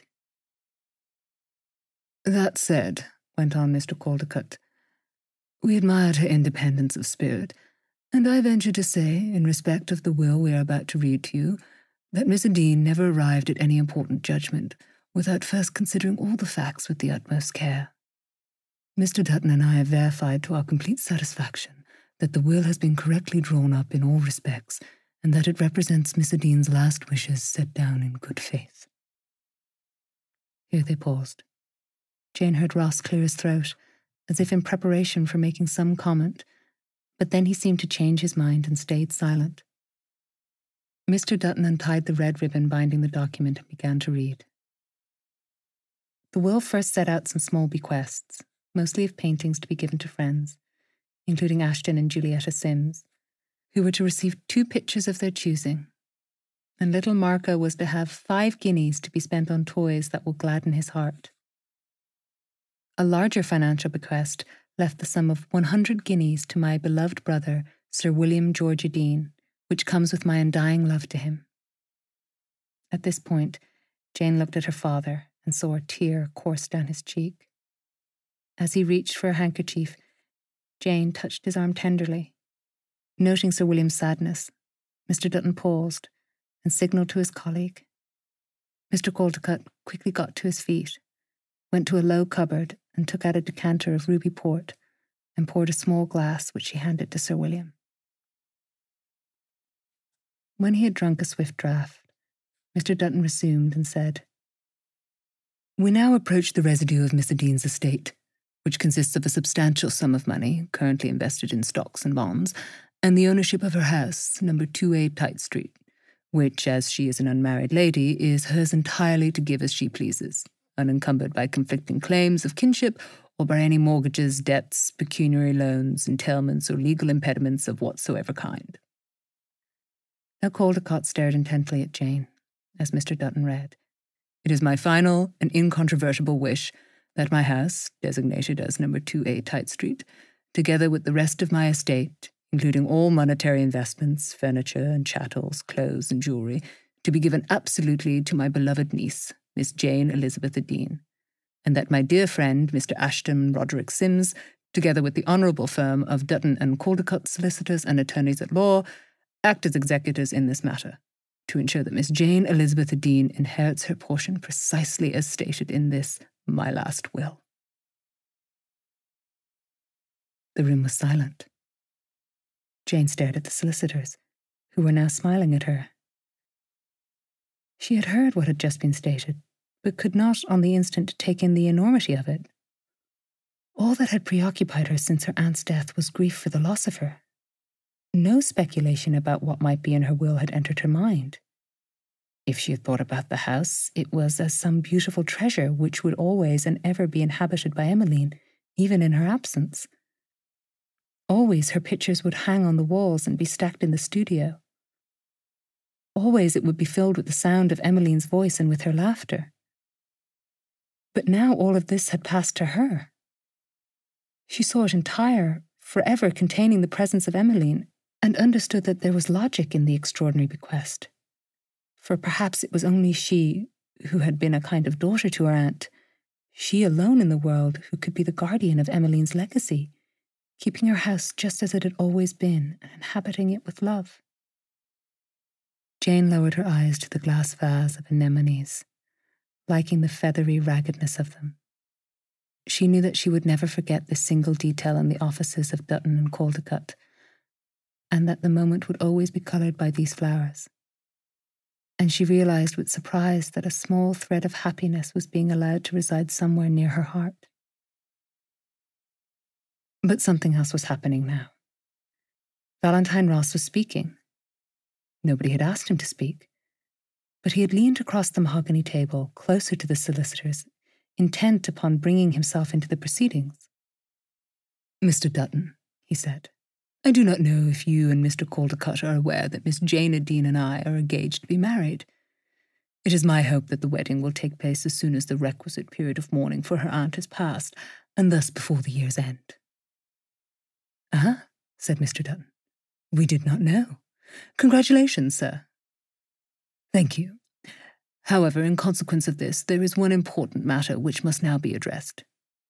"That said," went on Mister Caldecott, "we admired her independence of spirit, and I venture to say, in respect of the will we are about to read to you, that Miss Adine never arrived at any important judgment without first considering all the facts with the utmost care. Mister Dutton and I have verified to our complete satisfaction that the will has been correctly drawn up in all respects, and that it represents Miss Adine's last wishes set down in good faith." Here they paused. Jane heard Ross clear his throat, as if in preparation for making some comment, but then he seemed to change his mind and stayed silent. Mister Dutton untied the red ribbon binding the document and began to read. The will first set out some small bequests, mostly of paintings to be given to friends, including Ashton and Julietta Sims, who were to receive two pictures of their choosing, and little Marco was to have five guineas to be spent on toys that will gladden his heart. A larger financial bequest left the sum of one hundred guineas to my beloved brother, Sir William George Adine, which comes with my undying love to him. At this point, Jane looked at her father and saw a tear course down his cheek. As he reached for a handkerchief, Jane touched his arm tenderly. Noting Sir William's sadness, Mister Dutton paused and signalled to his colleague. Mister Caldecott quickly got to his feet, went to a low cupboard and took out a decanter of ruby port and poured a small glass which he handed to Sir William. When he had drunk a swift draught, Mister Dutton resumed and said, "We now approach the residue of Miss Adine's estate, which consists of a substantial sum of money, currently invested in stocks and bonds, and the ownership of her house, number two A Tite Street, which, as she is an unmarried lady, is hers entirely to give as she pleases, unencumbered by conflicting claims of kinship or by any mortgages, debts, pecuniary loans, entailments, or legal impediments of whatsoever kind. Now Caldecott stared intently at Jane, as Mister Dutton read. It is my final and incontrovertible wish that my house, designated as number two A Tite Street, together with the rest of my estate, including all monetary investments, furniture and chattels, clothes and jewellery, to be given absolutely to my beloved niece, Miss Jane Elizabeth Adine, and that my dear friend, Mister Ashton Roderick Sims, together with the honourable firm of Dutton and Caldecott solicitors and attorneys at law, act as executors in this matter, to ensure that Miss Jane Elizabeth Adine inherits her portion precisely as stated in this, my last will. The room was silent. Jane stared at the solicitors, who were now smiling at her. She had heard what had just been stated, but could not on the instant take in the enormity of it. All that had preoccupied her since her aunt's death was grief for the loss of her. No speculation about what might be in her will had entered her mind. If she had thought about the house, it was as some beautiful treasure which would always and ever be inhabited by Emmeline, even in her absence. Always her pictures would hang on the walls and be stacked in the studio. Always it would be filled with the sound of Emmeline's voice and with her laughter. But now all of this had passed to her. She saw it entire, forever containing the presence of Emmeline, and understood that there was logic in the extraordinary bequest. For perhaps it was only she, who had been a kind of daughter to her aunt, she alone in the world who could be the guardian of Emmeline's legacy, keeping her house just as it had always been and inhabiting it with love. Jane lowered her eyes to the glass vase of anemones, liking the feathery raggedness of them. She knew that she would never forget this single detail in the offices of Dutton and Caldecott, and that the moment would always be coloured by these flowers. And she realised with surprise that a small thread of happiness was being allowed to reside somewhere near her heart. But something else was happening now. Valentine Ross was speaking. Nobody had asked him to speak, but he had leaned across the mahogany table, closer to the solicitors, intent upon bringing himself into the proceedings. Mister Dutton, he said, I do not know if you and Mister Caldecott are aware that Miss Jane Adine and I are engaged to be married. It is my hope that the wedding will take place as soon as the requisite period of mourning for her aunt has passed, and thus before the year's end. Ah, said Mister Dutton. We did not know. Congratulations, sir. Thank you. However, in consequence of this, there is one important matter which must now be addressed.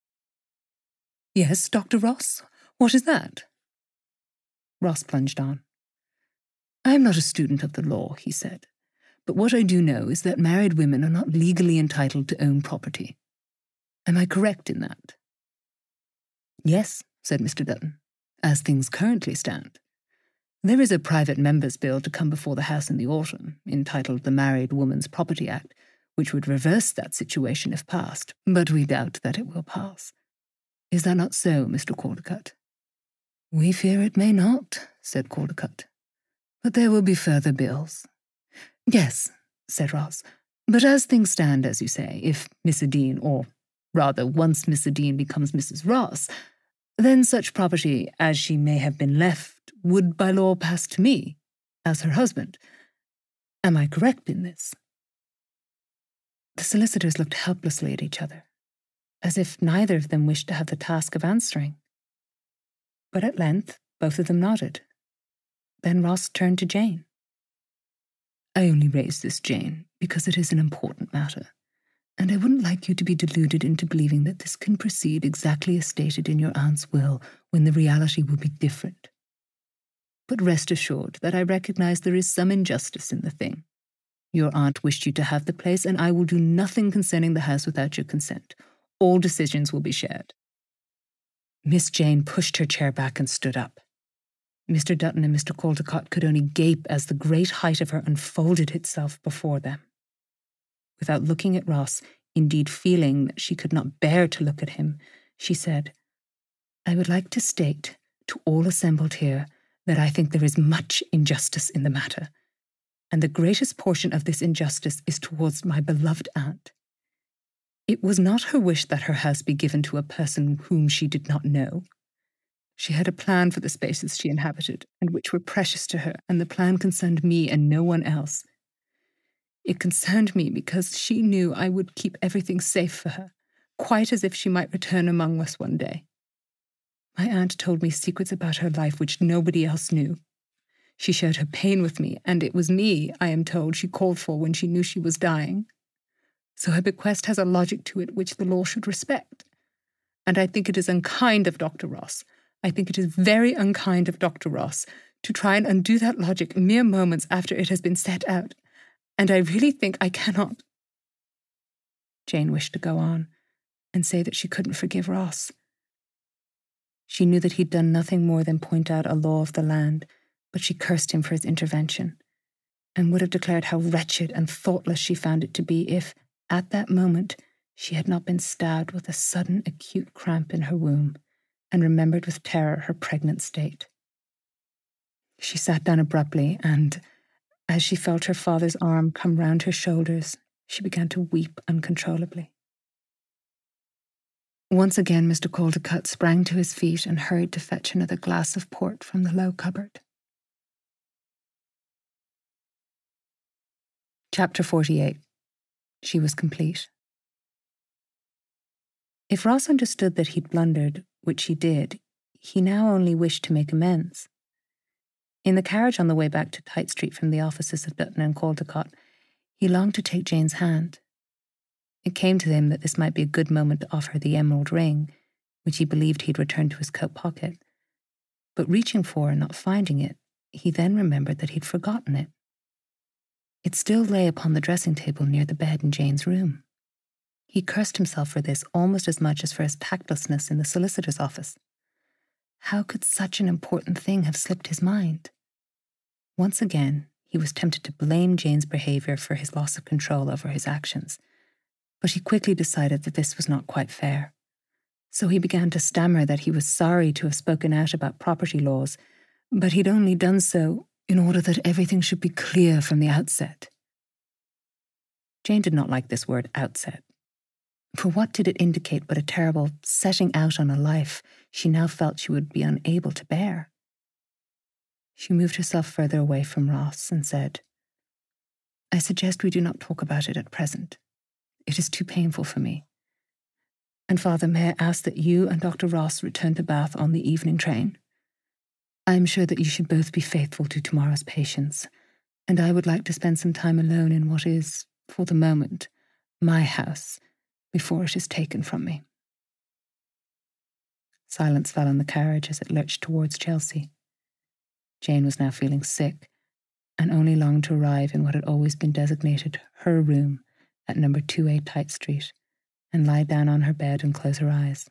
Yes, Doctor Ross? What is that? Ross plunged on. I am not a student of the law, he said, but what I do know is that married women are not legally entitled to own property. Am I correct in that? Yes, said Mister Dutton, as things currently stand. There is a private member's bill to come before the House in the autumn, entitled the Married Woman's Property Act, which would reverse that situation if passed, but we doubt that it will pass. Is that not so, Mister Caldecott? We fear it may not, said Caldecott. But there will be further bills. Yes, said Ross, but as things stand, as you say, if Miss Adine, or rather once Miss Adine becomes Missus Ross, then such property as she may have been left would by law pass to me, as her husband. Am I correct in this? The solicitors looked helplessly at each other, as if neither of them wished to have the task of answering. But at length, both of them nodded. Then Ross turned to Jane. I only raise this, Jane, because it is an important matter, and I wouldn't like you to be deluded into believing that this can proceed exactly as stated in your aunt's will, when the reality will be different. But rest assured that I recognize there is some injustice in the thing. Your aunt wished you to have the place, and I will do nothing concerning the house without your consent. All decisions will be shared. Miss Jane pushed her chair back and stood up. Mister Dutton and Mister Caldecott could only gape as the great height of her unfolded itself before them. Without looking at Ross, indeed feeling that she could not bear to look at him, she said, I would like to state to all assembled here that I think there is much injustice in the matter, and the greatest portion of this injustice is towards my beloved aunt. It was not her wish that her house be given to a person whom she did not know. She had a plan for the spaces she inhabited, and which were precious to her, and the plan concerned me and no one else. It concerned me because she knew I would keep everything safe for her, quite as if she might return among us one day. My aunt told me secrets about her life which nobody else knew. She shared her pain with me, and it was me, I am told, she called for when she knew she was dying. So her bequest has a logic to it which the law should respect. And I think it is unkind of Doctor Ross, I think it is very unkind of Doctor Ross, to try and undo that logic mere moments after it has been set out. And I really think I cannot. Jane wished to go on and say that she couldn't forgive Ross. She knew that he'd done nothing more than point out a law of the land, but she cursed him for his intervention, and would have declared how wretched and thoughtless she found it to be if, at that moment, she had not been stabbed with a sudden acute cramp in her womb, and remembered with terror her pregnant state. She sat down abruptly, and, as she felt her father's arm come round her shoulders, she began to weep uncontrollably. Once again Mister Caldecott sprang to his feet and hurried to fetch another glass of port from the low cupboard. Chapter forty-eight. She was complete. If Ross understood that he'd blundered, which he did, he now only wished to make amends. In the carriage on the way back to Tite Street from the offices of Dutton and Caldecott, he longed to take Jane's hand. It came to him that this might be a good moment to offer her the emerald ring, which he believed he'd returned to his coat pocket. But reaching for and not finding it, he then remembered that he'd forgotten it. It still lay upon the dressing table near the bed in Jane's room. He cursed himself for this almost as much as for his tactlessness in the solicitor's office. How could such an important thing have slipped his mind? Once again, he was tempted to blame Jane's behaviour for his loss of control over his actions, but he quickly decided that this was not quite fair. So he began to stammer that he was sorry to have spoken out about property laws, but he'd only done so in order that everything should be clear from the outset. Jane did not like this word outset. For what did it indicate but a terrible setting out on a life she now felt she would be unable to bear? She moved herself further away from Ross and said, "I suggest we do not talk about it at present. It is too painful for me. And Father, may I ask that you and Doctor Ross return to Bath on the evening train? I am sure that you should both be faithful to tomorrow's patients, and I would like to spend some time alone in what is, for the moment, my house, before it is taken from me." Silence fell on the carriage as it lurched towards Chelsea. Jane was now feeling sick, and only longed to arrive in what had always been designated her room at number two A Tite Street, and lie down on her bed and close her eyes.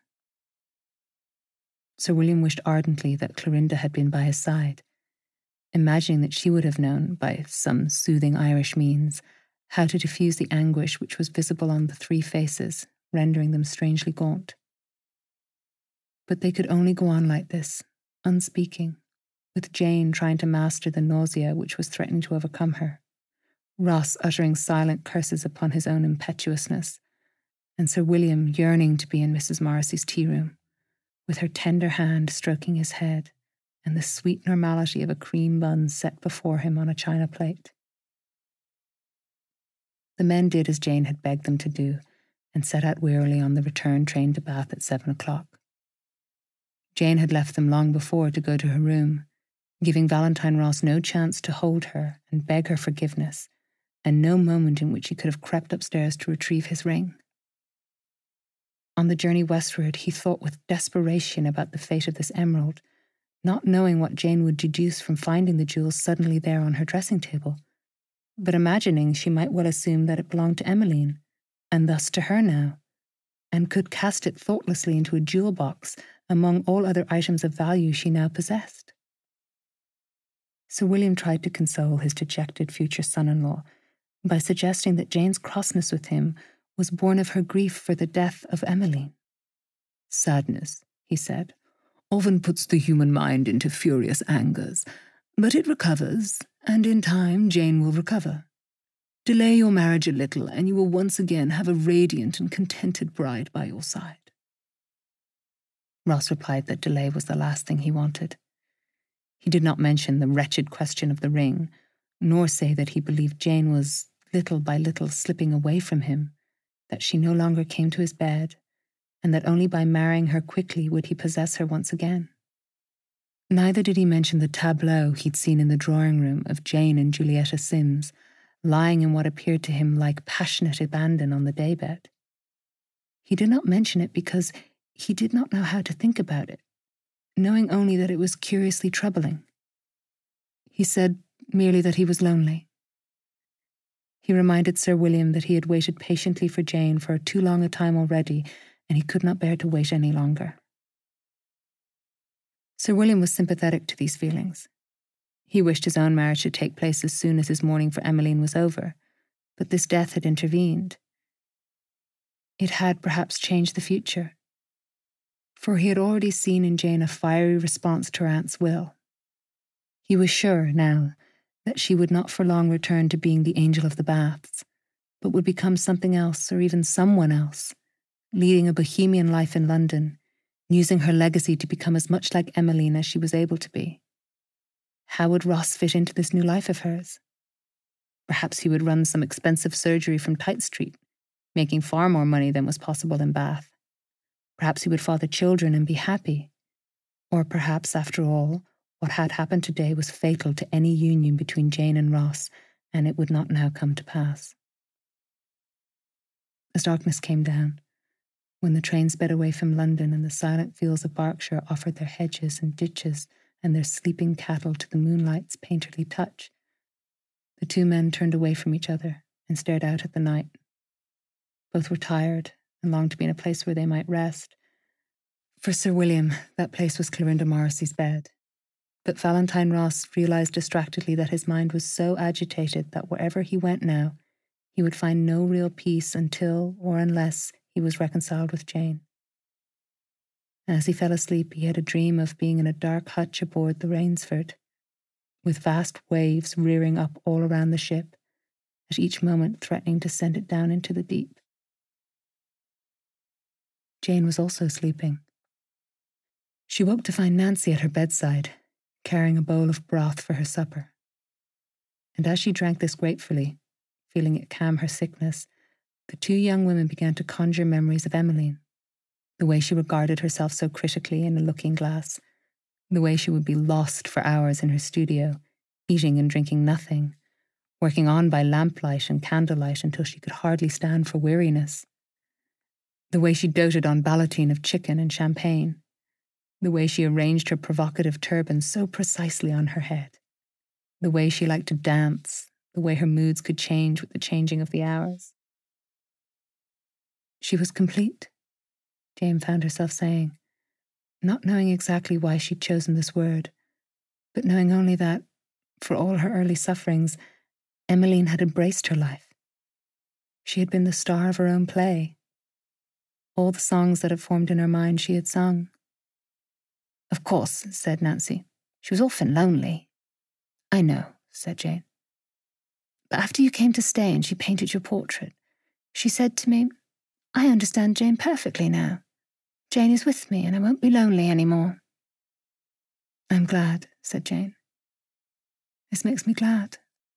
Sir William wished ardently that Clorinda had been by his side, imagining that she would have known, by some soothing Irish means, how to diffuse the anguish which was visible on the three faces, rendering them strangely gaunt. But they could only go on like this, unspeaking, with Jane trying to master the nausea which was threatening to overcome her, Ross uttering silent curses upon his own impetuousness, and Sir William yearning to be in Missus Morrissey's tea-room, with her tender hand stroking his head, and the sweet normality of a cream bun set before him on a china plate. The men did as Jane had begged them to do, and set out wearily on the return train to Bath at seven o'clock. Jane had left them long before to go to her room, giving Valentine Ross no chance to hold her and beg her forgiveness, and no moment in which he could have crept upstairs to retrieve his ring. On the journey westward, he thought with desperation about the fate of this emerald, not knowing what Jane would deduce from finding the jewels suddenly there on her dressing table, but imagining she might well assume that it belonged to Emmeline, and thus to her now, and could cast it thoughtlessly into a jewel box among all other items of value she now possessed. Sir William tried to console his dejected future son-in-law by suggesting that Jane's crossness with him was born of her grief for the death of Emmeline. "Sadness," he said, often puts the human mind into furious angers, but it recovers, and in time Jane will recover. Delay your marriage a little, and you will once again have a radiant and contented bride by your side." Ross replied that delay was the last thing he wanted. He did not mention the wretched question of the ring, nor say that he believed Jane was little by little slipping away from him, that she no longer came to his bed, and that only by marrying her quickly would he possess her once again. Neither did he mention the tableau he'd seen in the drawing room of Jane and Julietta Sims, lying in what appeared to him like passionate abandon on the daybed. He did not mention it because he did not know how to think about it, knowing only that it was curiously troubling. He said merely that he was lonely. He reminded Sir William that he had waited patiently for Jane for too long a time already, and he could not bear to wait any longer. Sir William was sympathetic to these feelings. He wished his own marriage to take place as soon as his mourning for Emmeline was over, but this death had intervened. It had perhaps changed the future, for he had already seen in Jane a fiery response to her aunt's will. He was sure, now, that she would not for long return to being the angel of the baths, but would become something else or even someone else, leading a bohemian life in London, using her legacy to become as much like Emmeline as she was able to be. How would Ross fit into this new life of hers? Perhaps he would run some expensive surgery from Tite Street, making far more money than was possible in Bath. Perhaps he would father children and be happy. Or perhaps, after all, what had happened today was fatal to any union between Jane and Ross, and it would not now come to pass. As darkness came down, when the train sped away from London and the silent fields of Berkshire offered their hedges and ditches and their sleeping cattle to the moonlight's painterly touch, the two men turned away from each other and stared out at the night. Both were tired and longed to be in a place where they might rest. For Sir William, that place was Clorinda Morrissey's bed. But Valentine Ross realised distractedly that his mind was so agitated that wherever he went now, he would find no real peace until or unless he was reconciled with Jane. As he fell asleep, he had a dream of being in a dark hutch aboard the Rainsford, with vast waves rearing up all around the ship, at each moment threatening to send it down into the deep. Jane was also sleeping. She woke to find Nancy at her bedside, carrying a bowl of broth for her supper. And as she drank this gratefully, feeling it calm her sickness, the two young women began to conjure memories of Emmeline, the way she regarded herself so critically in a looking-glass, the way she would be lost for hours in her studio, eating and drinking nothing, working on by lamplight and candlelight until she could hardly stand for weariness, the way she doted on ballotine of chicken and champagne, the way she arranged her provocative turban so precisely on her head, the way she liked to dance, the way her moods could change with the changing of the hours. She was complete, Jane found herself saying, not knowing exactly why she'd chosen this word, but knowing only that, for all her early sufferings, Emmeline had embraced her life. She had been the star of her own play. All the songs that had formed in her mind she had sung. "Of course," said Nancy, "she was often lonely." "I know," said Jane. "But after you came to stay and she painted your portrait, she said to me, 'I understand Jane perfectly now. Jane is with me and I won't be lonely anymore.'" "I'm glad," said Jane. "This makes me glad."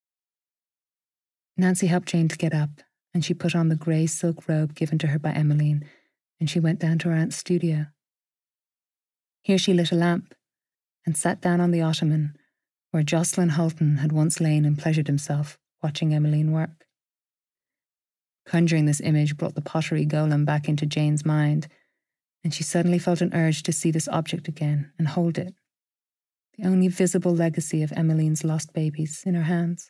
Nancy helped Jane to get up, and she put on the grey silk robe given to her by Emmeline, and she went down to her aunt's studio. Here she lit a lamp and sat down on the ottoman where Jocelyn Hulton had once lain and pleasured himself, watching Emmeline work. Conjuring this image brought the pottery golem back into Jane's mind, and she suddenly felt an urge to see this object again and hold it, the only visible legacy of Emmeline's lost babies, in her hands.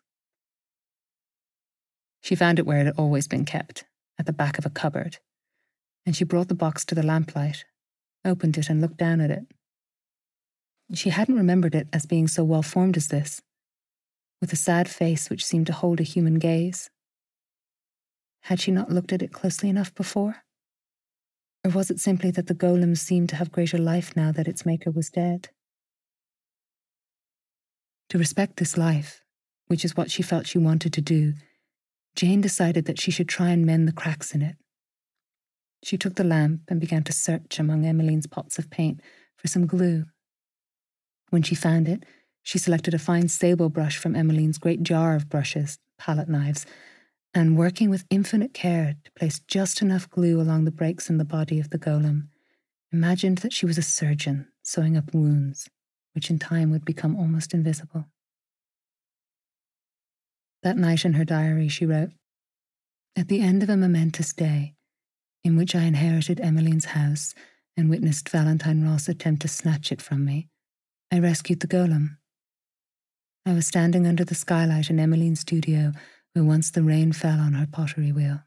She found it where it had always been kept, at the back of a cupboard, and she brought the box to the lamplight, opened it and looked down at it. She hadn't remembered it as being so well formed as this, with a sad face which seemed to hold a human gaze. Had she not looked at it closely enough before? Or was it simply that the golem seemed to have greater life now that its maker was dead? To respect this life, which is what she felt she wanted to do, Jane decided that she should try and mend the cracks in it. She took the lamp and began to search among Emmeline's pots of paint for some glue. When she found it, she selected a fine sable brush from Emmeline's great jar of brushes, palette knives, and working with infinite care to place just enough glue along the breaks in the body of the golem, imagined that she was a surgeon sewing up wounds, which in time would become almost invisible. That night in her diary she wrote, "At the end of a momentous day, in which I inherited Emmeline's house and witnessed Valentine Ross attempt to snatch it from me, I rescued the golem. I was standing under the skylight in Emmeline's studio where once the rain fell on her pottery wheel."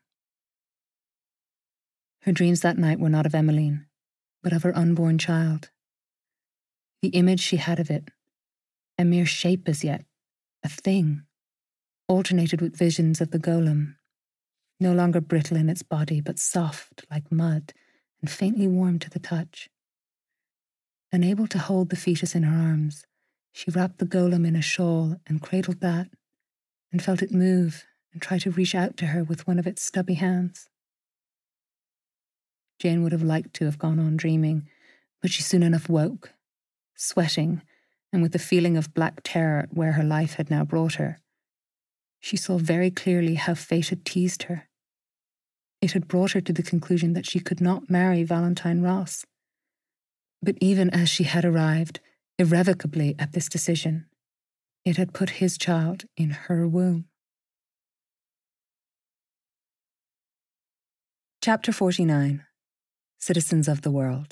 Her dreams that night were not of Emmeline, but of her unborn child. The image she had of it, a mere shape as yet, a thing, alternated with visions of the golem, no longer brittle in its body, but soft like mud and faintly warm to the touch. Unable to hold the fetus in her arms, she wrapped the golem in a shawl and cradled that, and felt it move and try to reach out to her with one of its stubby hands. Jane would have liked to have gone on dreaming, but she soon enough woke, sweating, and with the feeling of black terror at where her life had now brought her. She saw very clearly how fate had teased her. It had brought her to the conclusion that she could not marry Valentine Ross. But even as she had arrived, irrevocably at this decision, it had put his child in her womb. Chapter forty-nine. Citizens of the World.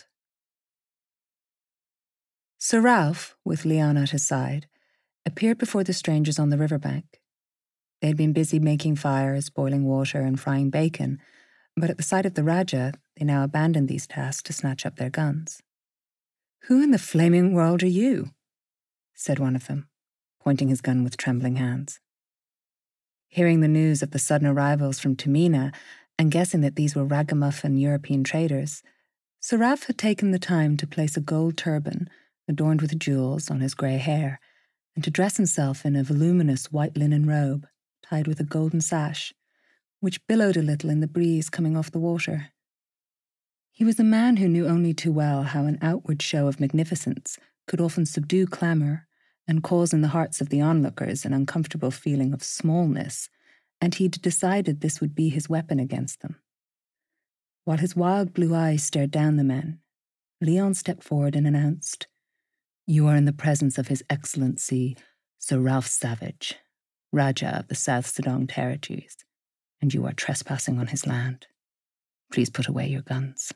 Sir Ralph, with Leon at his side, appeared before the strangers on the riverbank. They had been busy making fires, boiling water, and frying bacon, but at the sight of the Rajah, they now abandoned these tasks to snatch up their guns. "Who in the flaming world are you?" said one of them, pointing his gun with trembling hands. Hearing the news of the sudden arrivals from Tamina, and guessing that these were ragamuffin European traders, Sir Ralph had taken the time to place a gold turban, adorned with jewels, on his grey hair, and to dress himself in a voluminous white linen robe, tied with a golden sash, which billowed a little in the breeze coming off the water. He was a man who knew only too well how an outward show of magnificence could often subdue clamour and cause in the hearts of the onlookers an uncomfortable feeling of smallness, and he'd decided this would be his weapon against them. While his wild blue eyes stared down the men, Leon stepped forward and announced, "You are in the presence of His Excellency, Sir Ralph Savage, Rajah of the South Sedong Territories, and you are trespassing on his land. Please put away your guns."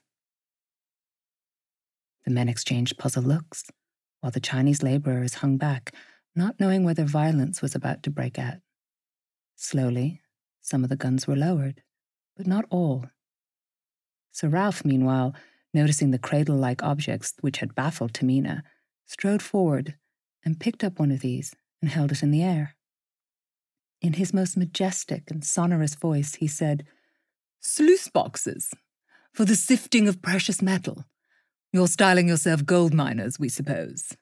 The men exchanged puzzled looks, while the Chinese labourers hung back, not knowing whether violence was about to break out. Slowly, some of the guns were lowered, but not all. Sir Ralph, meanwhile, noticing the cradle-like objects which had baffled Tamina, strode forward and picked up one of these and held it in the air. In his most majestic and sonorous voice, he said, "Sluice boxes, for the sifting of precious metal. You're styling yourself gold miners, we suppose."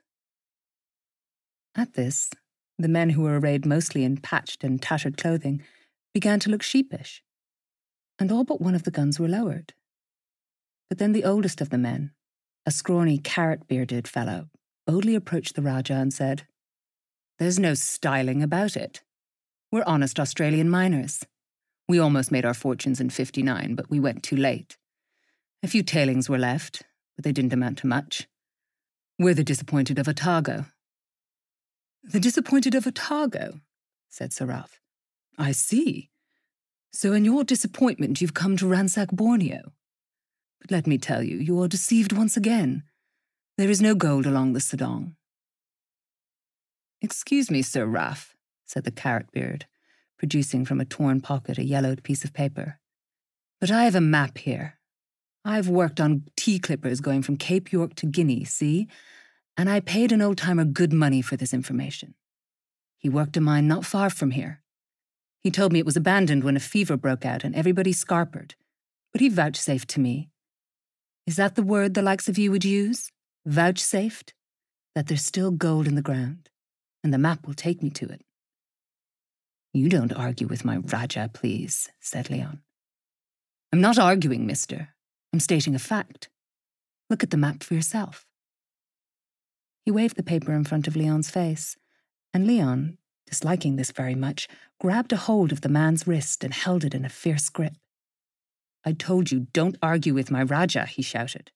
At this, the men who were arrayed mostly in patched and tattered clothing began to look sheepish, and all but one of the guns were lowered. But then the oldest of the men, a scrawny, carrot-bearded fellow, boldly approached the Rajah and said, "There's no styling about it. We're honest Australian miners. We almost made our fortunes in fifty-nine, but we went too late. A few tailings were left, but they didn't amount to much. We're the disappointed of Otago." "The disappointed of Otago," said Sir Ralph. "I see. So in your disappointment you've come to ransack Borneo. But let me tell you, you are deceived once again. There is no gold along the Sedong." "Excuse me, Sir Ralph," said the carrot-beard, producing from a torn pocket a yellowed piece of paper. "But I have a map here. I've worked on tea clippers going from Cape York to Guinea, see? And I paid an old-timer good money for this information. He worked a mine not far from here. He told me it was abandoned when a fever broke out and everybody scarpered, but he vouchsafed to me. Is that the word the likes of you would use? Vouchsafed? That there's still gold in the ground, and the map will take me to it. You don't argue with my Raja, please, said Leon. I'm not arguing, mister. I'm stating a fact. Look at the map for yourself. He waved the paper in front of Leon's face, and Leon, disliking this very much, grabbed a hold of the man's wrist and held it in a fierce grip. I told you, don't argue with my Raja, he shouted.